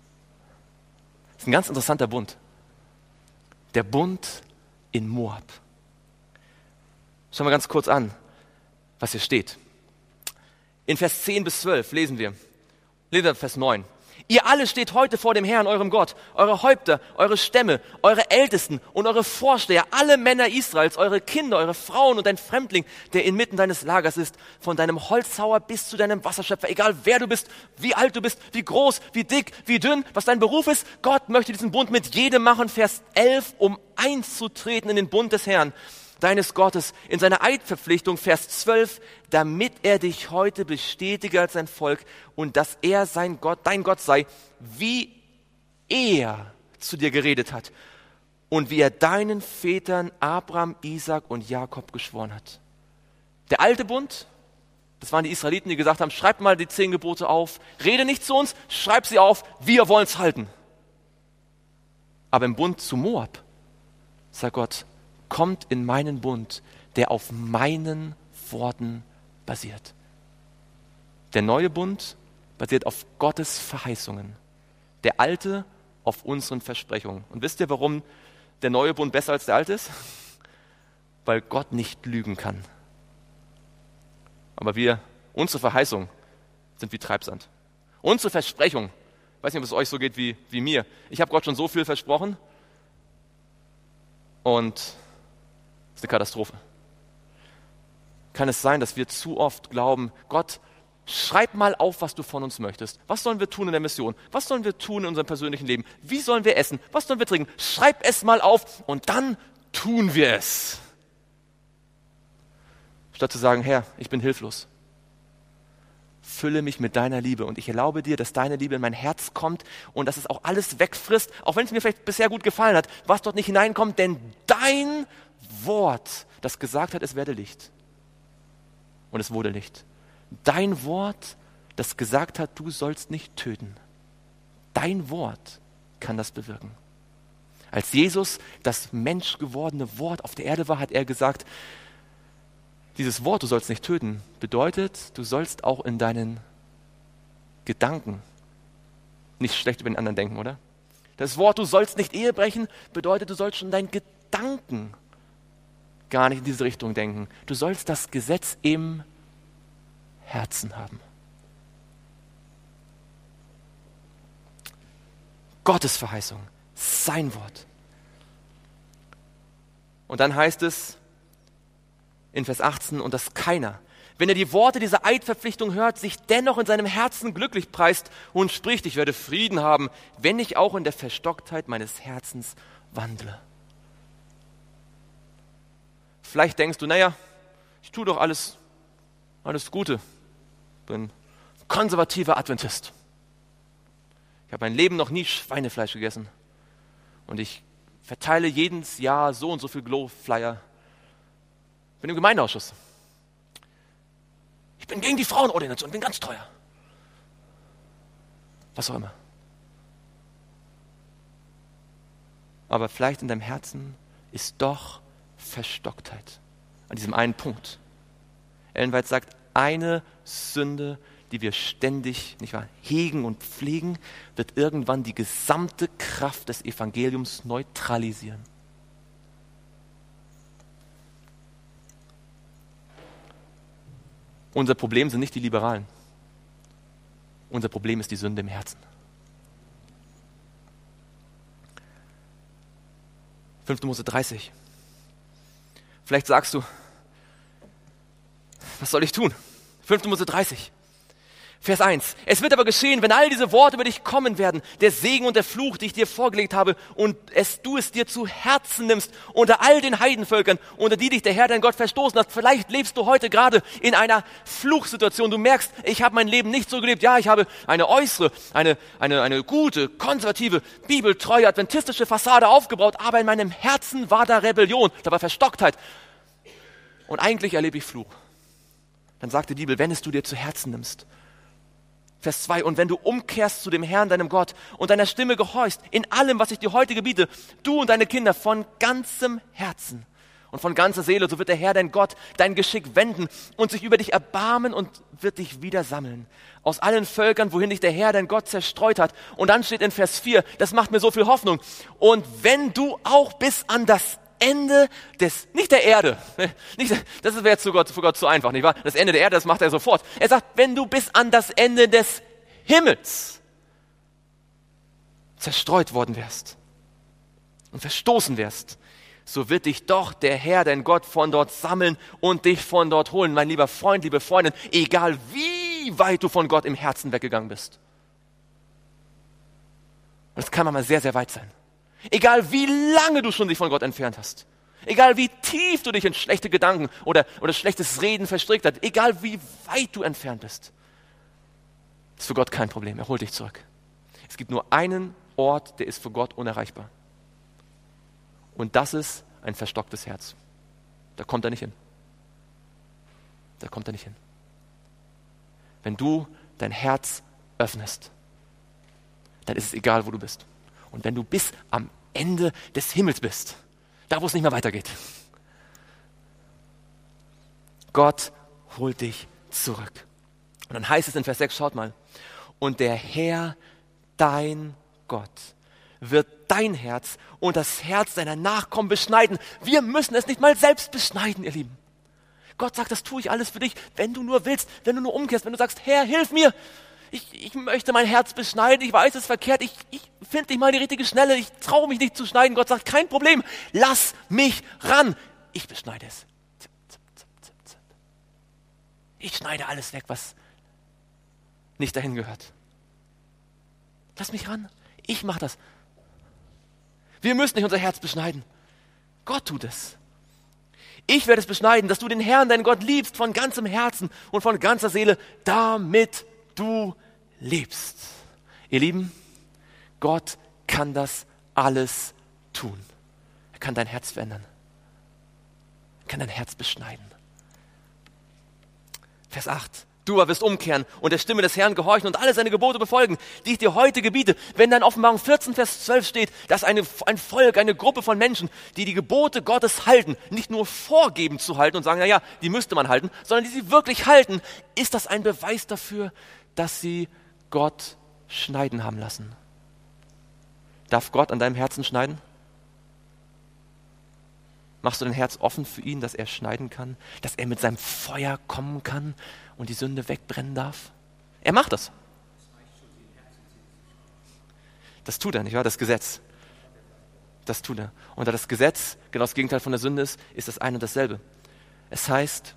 Das ist ein ganz interessanter Bund. Der Bund in Moab. Schauen wir ganz kurz an, was hier steht. In Vers zehn bis zwölf lesen wir. Lesen wir Vers neun. Ihr alle steht heute vor dem Herrn, eurem Gott, eure Häupter, eure Stämme, eure Ältesten und eure Vorsteher, alle Männer Israels, eure Kinder, eure Frauen und ein Fremdling, der inmitten deines Lagers ist, von deinem Holzhauer bis zu deinem Wasserschöpfer, egal wer du bist, wie alt du bist, wie groß, wie dick, wie dünn, was dein Beruf ist, Gott möchte diesen Bund mit jedem machen, Vers elf, um einzutreten in den Bund des Herrn, deines Gottes, in seiner Eidverpflichtung, Vers zwölf, damit er dich heute bestätige als sein Volk und dass er sein Gott, dein Gott sei, wie er zu dir geredet hat und wie er deinen Vätern Abraham, Isaak und Jakob geschworen hat. Der alte Bund, das waren die Israeliten, die gesagt haben, schreib mal die zehn Gebote auf, rede nicht zu uns, schreib sie auf, wir wollen es halten. Aber im Bund zu Moab, sagt Gott, kommt in meinen Bund, der auf meinen Worten basiert. Der neue Bund basiert auf Gottes Verheißungen. Der alte auf unseren Versprechungen. Und wisst ihr, warum der neue Bund besser als der alte ist? Weil Gott nicht lügen kann. Aber wir, unsere Verheißungen sind wie Treibsand. Unsere Versprechung, ich weiß nicht, ob es euch so geht wie, wie mir. Ich habe Gott schon so viel versprochen und das ist eine Katastrophe. Kann es sein, dass wir zu oft glauben, Gott, schreib mal auf, was du von uns möchtest. Was sollen wir tun in der Mission? Was sollen wir tun in unserem persönlichen Leben? Wie sollen wir essen? Was sollen wir trinken? Schreib es mal auf und dann tun wir es. Statt zu sagen, Herr, ich bin hilflos. Fülle mich mit deiner Liebe und ich erlaube dir, dass deine Liebe in mein Herz kommt und dass es auch alles wegfrisst, auch wenn es mir vielleicht bisher gut gefallen hat, was dort nicht hineinkommt, denn dein Wort, das gesagt hat, es werde Licht. Und es wurde Licht. Dein Wort, das gesagt hat, du sollst nicht töten. Dein Wort kann das bewirken. Als Jesus das menschgewordene Wort auf der Erde war, hat er gesagt, dieses Wort, du sollst nicht töten, bedeutet, du sollst auch in deinen Gedanken nicht schlecht über den anderen denken, oder? Das Wort, du sollst nicht Ehe brechen, bedeutet, du sollst schon in deinen Gedanken gar nicht in diese Richtung denken. Du sollst das Gesetz im Herzen haben. Gottes Verheißung, sein Wort. Und dann heißt es in Vers achtzehn, und dass keiner, wenn er die Worte dieser Eidverpflichtung hört, sich dennoch in seinem Herzen glücklich preist und spricht, ich werde Frieden haben, wenn ich auch in der Verstocktheit meines Herzens wandle. Vielleicht denkst du, naja, ich tue doch alles, alles Gute. Bin konservativer Adventist. Ich habe mein Leben noch nie Schweinefleisch gegessen. Und ich verteile jedes Jahr so und so viel Glow-Flyer. Bin im Gemeindeausschuss. Ich bin gegen die Frauenordination, bin ganz teuer. Was auch immer. Aber vielleicht in deinem Herzen ist doch Verstocktheit. An diesem einen Punkt. Ellen White sagt, eine Sünde, die wir ständig, nicht wahr, hegen und pflegen, wird irgendwann die gesamte Kraft des Evangeliums neutralisieren. Unser Problem sind nicht die Liberalen. Unser Problem ist die Sünde im Herzen. fünfte Mose dreißig. Vielleicht sagst du, was soll ich tun? fünfte Mose dreißig. Vers eins. Es wird aber geschehen, wenn all diese Worte über dich kommen werden, der Segen und der Fluch, die ich dir vorgelegt habe, und es, du es dir zu Herzen nimmst, unter all den Heidenvölkern, unter die dich der Herr dein Gott verstoßen hat. Vielleicht lebst du heute gerade in einer Fluchsituation. Du merkst, ich habe mein Leben nicht so gelebt. Ja, ich habe eine äußere, eine, eine, eine gute, konservative, bibeltreue, adventistische Fassade aufgebaut, aber in meinem Herzen war da Rebellion, da war Verstocktheit. Und eigentlich erlebe ich Fluch. Dann sagt die Bibel, wenn es du dir zu Herzen nimmst. Vers zwei, und wenn du umkehrst zu dem Herrn, deinem Gott, und deiner Stimme gehorchst, in allem, was ich dir heute gebiete, du und deine Kinder von ganzem Herzen und von ganzer Seele, so wird der Herr, dein Gott, dein Geschick wenden und sich über dich erbarmen und wird dich wieder sammeln. Aus allen Völkern, wohin dich der Herr, dein Gott, zerstreut hat. Und dann steht in Vers vier, das macht mir so viel Hoffnung. Und wenn du auch bis an das Ende des, nicht der Erde, nicht, das wäre jetzt für Gott, für Gott zu einfach, nicht wahr? Das Ende der Erde, das macht er sofort. Er sagt, wenn du bis an das Ende des Himmels zerstreut worden wärst und verstoßen wärst, so wird dich doch der Herr, dein Gott, von dort sammeln und dich von dort holen. Mein lieber Freund, liebe Freundin, egal wie weit du von Gott im Herzen weggegangen bist. Und das kann manchmal sehr, sehr weit sein. Egal wie lange du schon dich von Gott entfernt hast, egal wie tief du dich in schlechte Gedanken oder, oder schlechtes Reden verstrickt hast, egal wie weit du entfernt bist, ist für Gott kein Problem, er holt dich zurück. Es gibt nur einen Ort, der ist für Gott unerreichbar. Und das ist ein verstocktes Herz. Da kommt er nicht hin. Da kommt er nicht hin. Wenn du dein Herz öffnest, dann ist es egal, wo du bist. Und wenn du bis am Ende des Himmels bist, da wo es nicht mehr weitergeht, Gott holt dich zurück. Und dann heißt es in Vers sechs, schaut mal, und der Herr, dein Gott, wird dein Herz und das Herz deiner Nachkommen beschneiden. Wir müssen es nicht mal selbst beschneiden, ihr Lieben. Gott sagt, das tue ich alles für dich, wenn du nur willst, wenn du nur umkehrst, wenn du sagst, Herr, hilf mir. Ich, ich möchte mein Herz beschneiden, ich weiß, es ist verkehrt, ich, ich finde nicht mal die richtige Schnelle, ich traue mich nicht zu schneiden. Gott sagt, kein Problem, lass mich ran. Ich beschneide es. Zip, zip, zip, zip, zip. Ich schneide alles weg, was nicht dahin gehört. Lass mich ran. Ich mache das. Wir müssen nicht unser Herz beschneiden. Gott tut es. Ich werde es beschneiden, dass du den Herrn, deinen Gott, liebst von ganzem Herzen und von ganzer Seele, damit du lebst. Ihr Lieben, Gott kann das alles tun. Er kann dein Herz verändern. Er kann dein Herz beschneiden. Vers acht. Du aber wirst umkehren und der Stimme des Herrn gehorchen und alle seine Gebote befolgen, die ich dir heute gebiete. Wenn dann in Offenbarung vierzehn, Vers zwölf steht, dass eine, ein Volk, eine Gruppe von Menschen, die die Gebote Gottes halten, nicht nur vorgeben zu halten und sagen, naja, die müsste man halten, sondern die sie wirklich halten, ist das ein Beweis dafür, dass sie Gott schneiden haben lassen. Darf Gott an deinem Herzen schneiden? Machst du dein Herz offen für ihn, dass er schneiden kann, dass er mit seinem Feuer kommen kann und die Sünde wegbrennen darf? Er macht das. Das tut er, nicht wahr? Das Gesetz. Das tut er. Und da das Gesetz genau das Gegenteil von der Sünde ist, ist das eine und dasselbe. Es heißt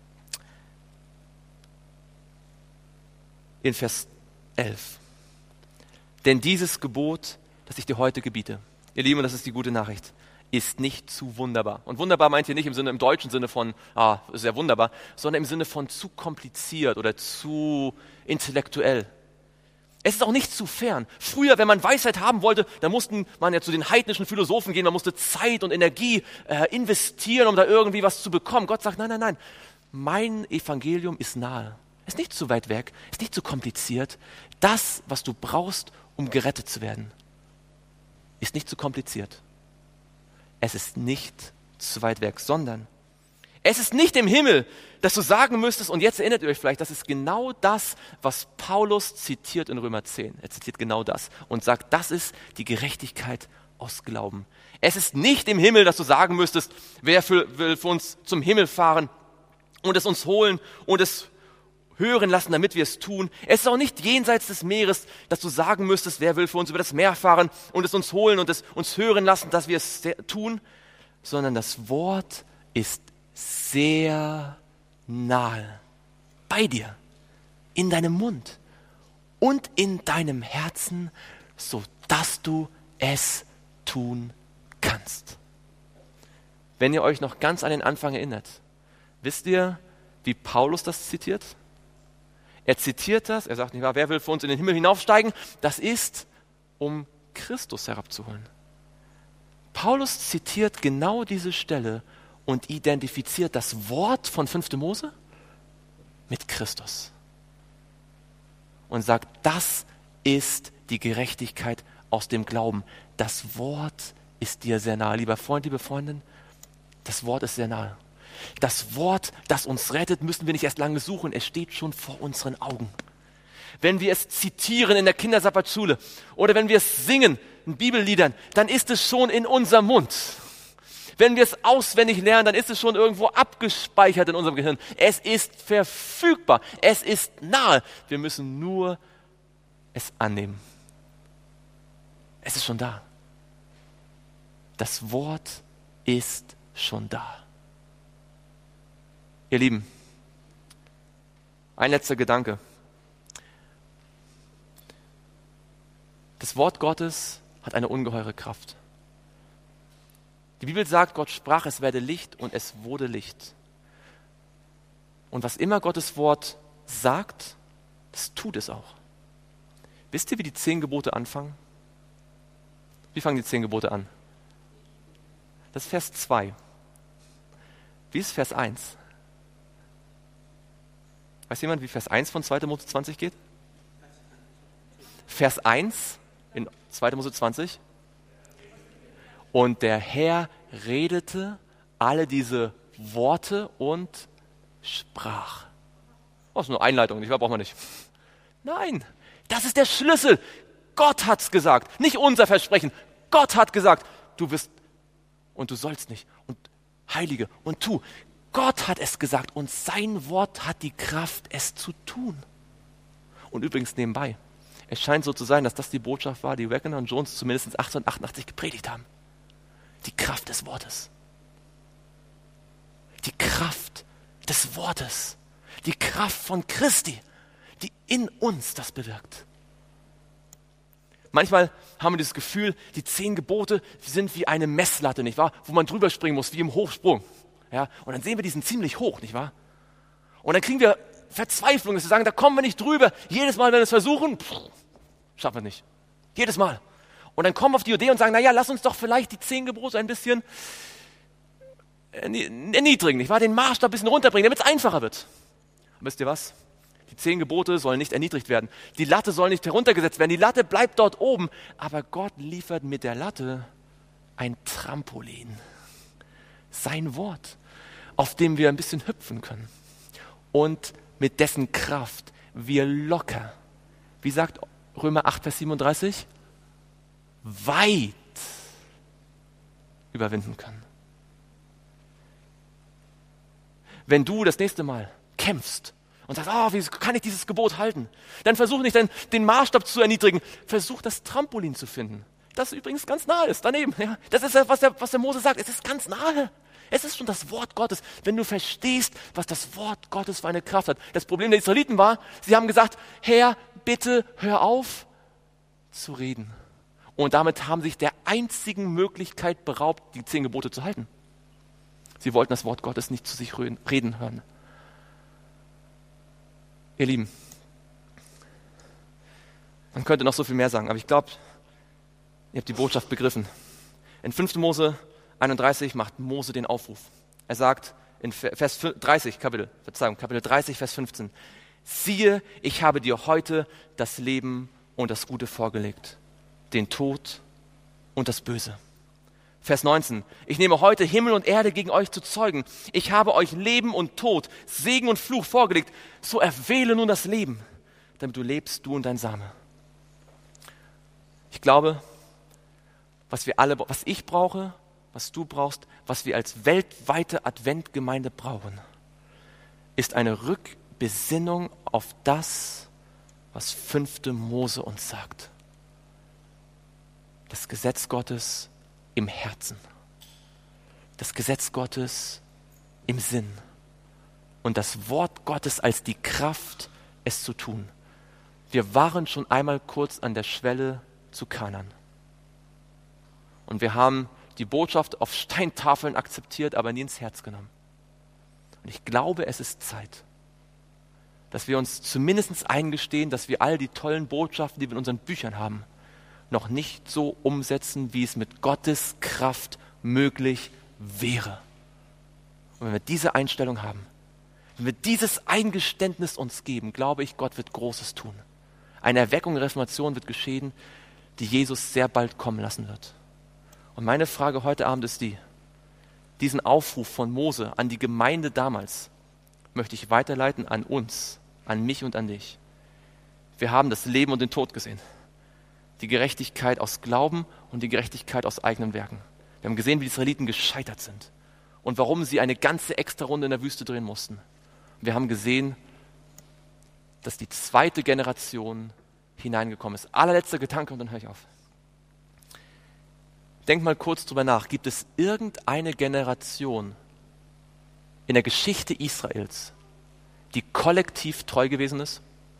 in Vers elf, denn dieses Gebot, das ich dir heute gebiete, ihr Lieben, und das ist die gute Nachricht, ist nicht zu wunderbar. Und wunderbar meint ihr nicht im Sinne, im deutschen Sinne von, ah, sehr wunderbar, sondern im Sinne von zu kompliziert oder zu intellektuell. Es ist auch nicht zu fern. Früher, wenn man Weisheit haben wollte, dann musste man ja zu den heidnischen Philosophen gehen, man musste Zeit und Energie äh, investieren, um da irgendwie was zu bekommen. Gott sagt, nein, nein, nein, mein Evangelium ist nahe. Ist nicht zu weit weg, ist nicht zu kompliziert. Das, was du brauchst, um gerettet zu werden, ist nicht zu kompliziert. Es ist nicht zu weit weg, sondern es ist nicht im Himmel, dass du sagen müsstest, und jetzt erinnert ihr euch vielleicht, das ist genau das, was Paulus zitiert in Römer zehn. Er zitiert genau das und sagt, das ist die Gerechtigkeit aus Glauben. Es ist nicht im Himmel, dass du sagen müsstest, wer für, will für uns zum Himmel fahren und es uns holen und es hören lassen, damit wir es tun. Es ist auch nicht jenseits des Meeres, dass du sagen müsstest, wer will für uns über das Meer fahren und es uns holen und es uns hören lassen, dass wir es tun, sondern das Wort ist sehr nahe bei dir, in deinem Mund und in deinem Herzen, sodass du es tun kannst. Wenn ihr euch noch ganz an den Anfang erinnert, wisst ihr, wie Paulus das zitiert? Er zitiert das, er sagt nicht wahr, wer will für uns in den Himmel hinaufsteigen? Das ist, um Christus herabzuholen. Paulus zitiert genau diese Stelle und identifiziert das Wort von fünfter Mose mit Christus. Und sagt, das ist die Gerechtigkeit aus dem Glauben. Das Wort ist dir sehr nahe. Lieber Freund, liebe Freundin, das Wort ist sehr nahe. Das Wort, das uns rettet, müssen wir nicht erst lange suchen. Es steht schon vor unseren Augen. Wenn wir es zitieren in der Kindersabbatschule oder wenn wir es singen in Bibelliedern, dann ist es schon in unserem Mund. Wenn wir es auswendig lernen, dann ist es schon irgendwo abgespeichert in unserem Gehirn. Es ist verfügbar. Es ist nahe. Wir müssen nur es annehmen. Es ist schon da. Das Wort ist schon da. Ihr Lieben, ein letzter Gedanke. Das Wort Gottes hat eine ungeheure Kraft. Die Bibel sagt, Gott sprach, es werde Licht und es wurde Licht. Und was immer Gottes Wort sagt, das tut es auch. Wisst ihr, wie die zehn Gebote anfangen? Wie fangen die zehn Gebote an? Das ist Vers zwei. Wie ist Vers eins? Weiß jemand, wie Vers eins von zweiter Mose zwanzig geht? Vers eins in zweiter Mose zwanzig. Und der Herr redete alle diese Worte und sprach. Oh, das ist eine Einleitung, nicht wahr? Braucht man nicht. Nein, das ist der Schlüssel. Gott hat's gesagt, nicht unser Versprechen. Gott hat gesagt, du wirst und du sollst nicht und heilige und tu. Gott hat es gesagt und sein Wort hat die Kraft, es zu tun. Und übrigens nebenbei, es scheint so zu sein, dass das die Botschaft war, die Wagner und Jones zumindest achtzehnhundertachtundachtzig gepredigt haben. Die Kraft des Wortes. Die Kraft des Wortes. Die Kraft von Christi. die in uns das bewirkt. Manchmal haben wir das Gefühl, die zehn Gebote sind wie eine Messlatte, nicht wahr? Wo man drüber springen muss, wie im Hochsprung. Ja? Und dann sehen wir, die sind ziemlich hoch, nicht wahr? Und dann kriegen wir Verzweiflung, dass wir sagen, da kommen wir nicht drüber. Jedes Mal, wenn wir es versuchen, pff, schaffen wir nicht. Jedes Mal. Und dann kommen wir auf die Idee und sagen, naja, lass uns doch vielleicht die zehn Gebote ein bisschen erniedrigen, nicht wahr? Den Maßstab ein bisschen runterbringen, damit es einfacher wird. Und wisst ihr was? Die zehn Gebote sollen nicht erniedrigt werden. Die Latte soll nicht heruntergesetzt werden. Die Latte bleibt dort oben. Aber Gott liefert mit der Latte ein Trampolin. Sein Wort, auf dem wir ein bisschen hüpfen können. Und mit dessen Kraft wir locker, wie sagt Römer acht, Vers siebenunddreißig, weit überwinden können. Wenn du das nächste Mal kämpfst und sagst, oh, wie kann ich dieses Gebot halten? Dann versuch nicht den, den Maßstab zu erniedrigen. Versuch das Trampolin zu finden. Das übrigens ganz nahe ist, daneben. Ja. Das ist ja, was der, was der Mose sagt. Es ist ganz nahe. Es ist schon das Wort Gottes. Wenn du verstehst, was das Wort Gottes für eine Kraft hat. Das Problem der Israeliten war, sie haben gesagt, Herr, bitte hör auf zu reden. Und damit haben sich der einzigen Möglichkeit beraubt, die zehn Gebote zu halten. Sie wollten das Wort Gottes nicht zu sich reden hören. Ihr Lieben, man könnte noch so viel mehr sagen, aber ich glaube, ihr habt die Botschaft begriffen. In fünfter Mose einunddreißig macht Mose den Aufruf. Er sagt in Vers dreißig, Kapitel, Verzeihung, Kapitel dreißig, Vers fünfzehn, siehe, ich habe dir heute das Leben und das Gute vorgelegt, den Tod und das Böse. Vers neunzehn, ich nehme heute Himmel und Erde gegen euch zu Zeugen. Ich habe euch Leben und Tod, Segen und Fluch vorgelegt. So erwähle nun das Leben, damit du lebst, du und dein Same. Ich glaube, was wir alle, was ich brauche, was du brauchst, was wir als weltweite Adventgemeinde brauchen, ist eine Rückbesinnung auf das, was fünfte Mose uns sagt. Das Gesetz Gottes im Herzen, das Gesetz Gottes im Sinn und das Wort Gottes als die Kraft, es zu tun. Wir waren schon einmal kurz an der Schwelle zu Kanaan und wir haben die Botschaft auf Steintafeln akzeptiert, aber nie ins Herz genommen. Und ich glaube, es ist Zeit, dass wir uns zumindest eingestehen, dass wir all die tollen Botschaften, die wir in unseren Büchern haben, noch nicht so umsetzen, wie es mit Gottes Kraft möglich wäre. Und wenn wir diese Einstellung haben, wenn wir dieses Eingeständnis uns geben, glaube ich, Gott wird Großes tun. Eine Erweckung, eine Reformation wird geschehen, die Jesus sehr bald kommen lassen wird. Und meine Frage heute Abend ist die, diesen Aufruf von Mose an die Gemeinde damals möchte ich weiterleiten an uns, an mich und an dich. Wir haben das Leben und den Tod gesehen. Die Gerechtigkeit aus Glauben und die Gerechtigkeit aus eigenen Werken. Wir haben gesehen, wie die Israeliten gescheitert sind und warum sie eine ganze Extra-Runde in der Wüste drehen mussten. Wir haben gesehen, dass die zweite Generation hineingekommen ist. Allerletzter Gedanke und dann höre ich auf. Denk mal kurz drüber nach. Gibt es irgendeine Generation in der Geschichte Israels, die kollektiv treu gewesen ist?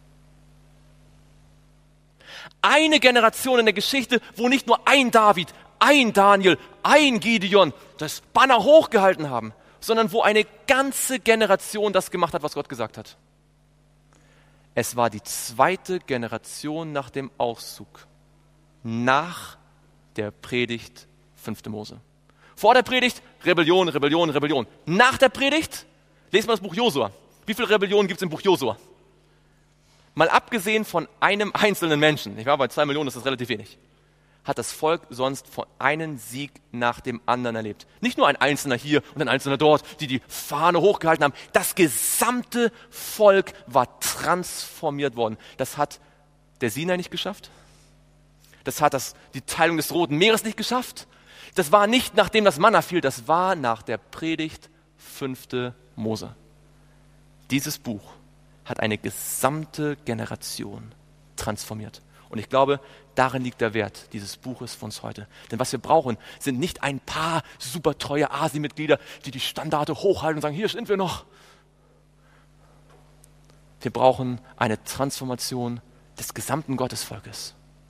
Eine Generation in der Geschichte, wo nicht nur ein David, ein Daniel, ein Gideon das Banner hochgehalten haben, sondern wo eine ganze Generation das gemacht hat, was Gott gesagt hat. Es war die zweite Generation nach dem Auszug, nach der Predigt fünfte Mose. Vor der Predigt Rebellion, Rebellion, Rebellion. Nach der Predigt lesen wir das Buch Josua. Wie viele Rebellionen gibt es im Buch Josua? Mal abgesehen von einem einzelnen Menschen, ich war bei zwei Millionen, ist das relativ wenig, hat das Volk sonst von einem Sieg nach dem anderen erlebt. Nicht nur ein Einzelner hier und ein Einzelner dort, die die Fahne hochgehalten haben. Das gesamte Volk war transformiert worden. Das hat der Sinai nicht geschafft. Das hat das, die Teilung des Roten Meeres nicht geschafft. Das war nicht, nachdem das Manna fiel, das war nach der Predigt fünfte Mose. Dieses Buch hat eine gesamte Generation transformiert. Und ich glaube, darin liegt der Wert dieses Buches für uns heute. Denn was wir brauchen, sind nicht ein paar super treue A S I-Mitglieder, die die Standarte hochhalten und sagen, hier sind wir noch. Wir brauchen eine Transformation des gesamten Gottesvolkes.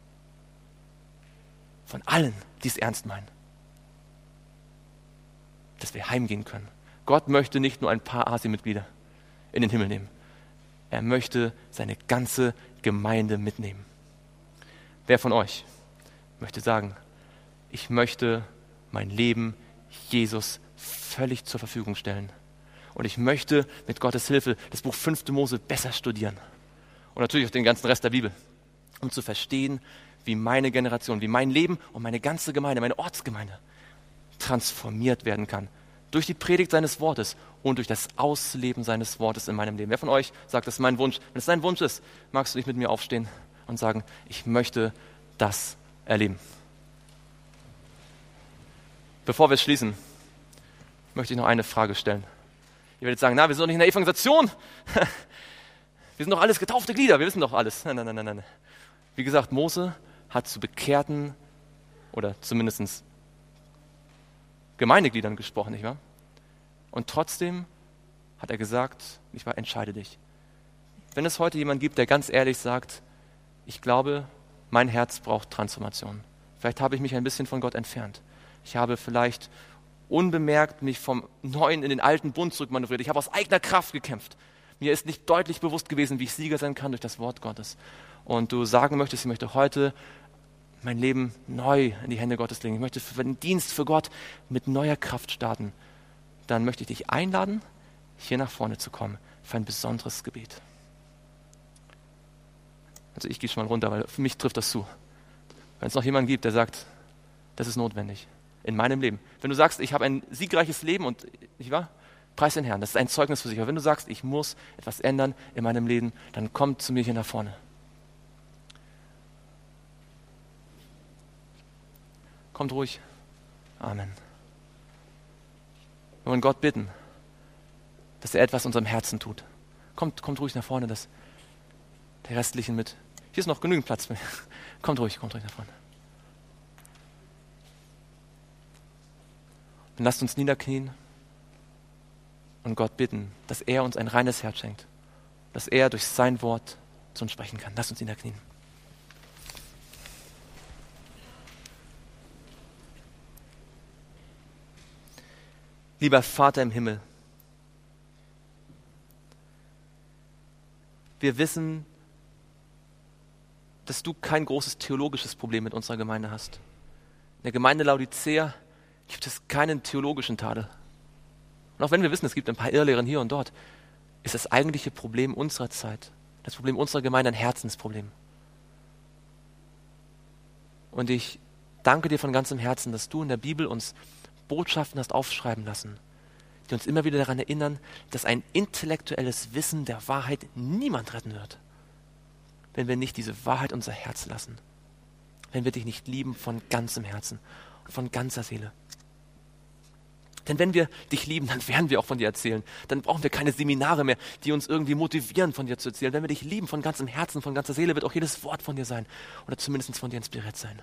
Von allen, die es ernst meinen. Dass wir heimgehen können. Gott möchte nicht nur ein paar A S I-Mitglieder in den Himmel nehmen. Er möchte seine ganze Gemeinde mitnehmen. Wer von euch möchte sagen, ich möchte mein Leben Jesus völlig zur Verfügung stellen. Und ich möchte mit Gottes Hilfe das Buch fünfte Mose besser studieren. Und natürlich auch den ganzen Rest der Bibel. Um zu verstehen, wie meine Generation, wie mein Leben und meine ganze Gemeinde, meine Ortsgemeinde transformiert werden kann. Durch die Predigt seines Wortes und durch das Ausleben seines Wortes in meinem Leben. Wer von euch sagt, das ist mein Wunsch? Wenn es dein Wunsch ist, magst du dich mit mir aufstehen und sagen, ich möchte das erleben. Bevor wir schließen, möchte ich noch eine Frage stellen. Ihr werdet sagen, na, wir sind doch nicht in der Evangelisation. Wir sind doch alles getaufte Glieder, wir wissen doch alles. Nein, nein, nein, nein. Wie gesagt, Mose hat zu Bekehrten oder zumindest Gemeindegliedern gesprochen, nicht wahr? Und trotzdem hat er gesagt, nicht wahr, entscheide dich. Wenn es heute jemanden gibt, der ganz ehrlich sagt, ich glaube, mein Herz braucht Transformation. Vielleicht habe ich mich ein bisschen von Gott entfernt. Ich habe vielleicht unbemerkt mich vom Neuen in den alten Bund zurückmanövriert. Ich habe aus eigener Kraft gekämpft. Mir ist nicht deutlich bewusst gewesen, wie ich Sieger sein kann durch das Wort Gottes. Und du sagen möchtest, ich möchte heute mein Leben neu in die Hände Gottes legen. Ich möchte für den Dienst für Gott mit neuer Kraft starten. Dann möchte ich dich einladen, hier nach vorne zu kommen für ein besonderes Gebet. Also ich gehe schon mal runter, weil für mich trifft das zu. Wenn es noch jemanden gibt, der sagt, das ist notwendig in meinem Leben. Wenn du sagst, ich habe ein siegreiches Leben und, nicht wahr? Preis den Herrn, das ist ein Zeugnis für sich. Aber wenn du sagst, ich muss etwas ändern in meinem Leben, dann komm zu mir hier nach vorne. Kommt ruhig. Amen. Wir wollen Gott bitten, dass er etwas in unserem Herzen tut. Kommt, kommt ruhig nach vorne, dass der Restlichen mit. Hier ist noch genügend Platz. Kommt ruhig, kommt ruhig nach vorne. Und lasst uns niederknien und Gott bitten, dass er uns ein reines Herz schenkt, dass er durch sein Wort zu uns sprechen kann. Lasst uns niederknien. Lieber Vater im Himmel, wir wissen, dass du kein großes theologisches Problem mit unserer Gemeinde hast. In der Gemeinde Laodicea gibt es keinen theologischen Tadel. Und auch wenn wir wissen, es gibt ein paar Irrlehren hier und dort, ist das eigentliche Problem unserer Zeit, das Problem unserer Gemeinde ein Herzensproblem. Und ich danke dir von ganzem Herzen, dass du in der Bibel uns Botschaften hast aufschreiben lassen, die uns immer wieder daran erinnern, dass ein intellektuelles Wissen der Wahrheit niemand retten wird, wenn wir nicht diese Wahrheit unser Herz lassen, wenn wir dich nicht lieben von ganzem Herzen und von ganzer Seele. Denn wenn wir dich lieben, dann werden wir auch von dir erzählen. Dann brauchen wir keine Seminare mehr, die uns irgendwie motivieren, von dir zu erzählen. Wenn wir dich lieben von ganzem Herzen, von ganzer Seele, wird auch jedes Wort von dir sein oder zumindest von dir inspiriert sein.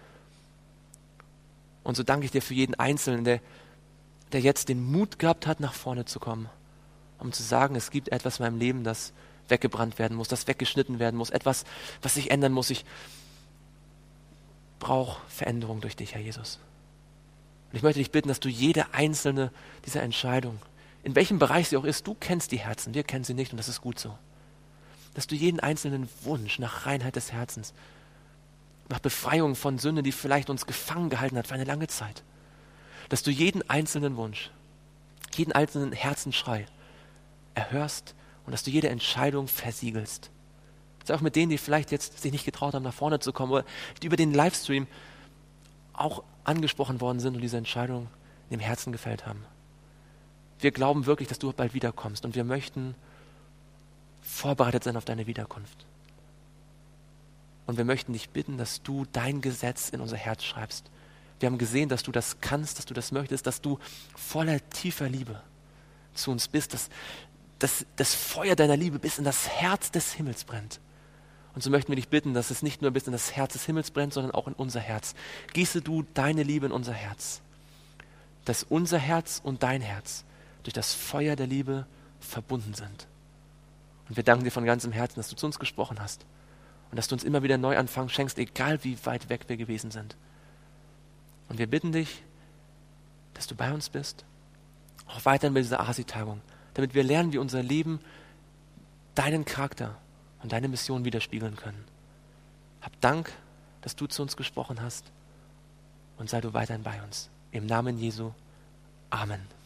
Und so danke ich dir für jeden Einzelnen, der, der jetzt den Mut gehabt hat, nach vorne zu kommen, um zu sagen, es gibt etwas in meinem Leben, das weggebrannt werden muss, das weggeschnitten werden muss, etwas, was sich ändern muss. Ich brauche Veränderung durch dich, Herr Jesus. Und ich möchte dich bitten, dass du jede einzelne dieser Entscheidungen, in welchem Bereich sie auch ist, du kennst die Herzen, wir kennen sie nicht und das ist gut so. Dass du jeden einzelnen Wunsch nach Reinheit des Herzens, nach Befreiung von Sünde, die vielleicht uns gefangen gehalten hat für eine lange Zeit, dass du jeden einzelnen Wunsch, jeden einzelnen Herzensschrei erhörst und dass du jede Entscheidung versiegelst. Sei auch mit denen, die vielleicht jetzt sich nicht getraut haben, nach vorne zu kommen oder die über den Livestream auch angesprochen worden sind und diese Entscheidung in dem Herzen gefällt haben. Wir glauben wirklich, dass du bald wiederkommst und wir möchten vorbereitet sein auf deine Wiederkunft. Und wir möchten dich bitten, dass du dein Gesetz in unser Herz schreibst. Wir haben gesehen, dass du das kannst, dass du das möchtest, dass du voller tiefer Liebe zu uns bist, dass, dass das Feuer deiner Liebe bis in das Herz des Himmels brennt. Und so möchten wir dich bitten, dass es nicht nur bis in das Herz des Himmels brennt, sondern auch in unser Herz. Gieße du deine Liebe in unser Herz, dass unser Herz und dein Herz durch das Feuer der Liebe verbunden sind. Und Und wir danken dir von ganzem Herzen, dass du zu uns gesprochen hast und dass du uns immer wieder einen Neuanfang schenkst, egal wie weit weg wir gewesen sind. Und wir bitten dich, dass du bei uns bist, auch weiterhin bei dieser A S I-Tagung, damit wir lernen, wie unser Leben deinen Charakter und deine Mission widerspiegeln können. Hab Dank, dass du zu uns gesprochen hast und sei du weiterhin bei uns. Im Namen Jesu. Amen.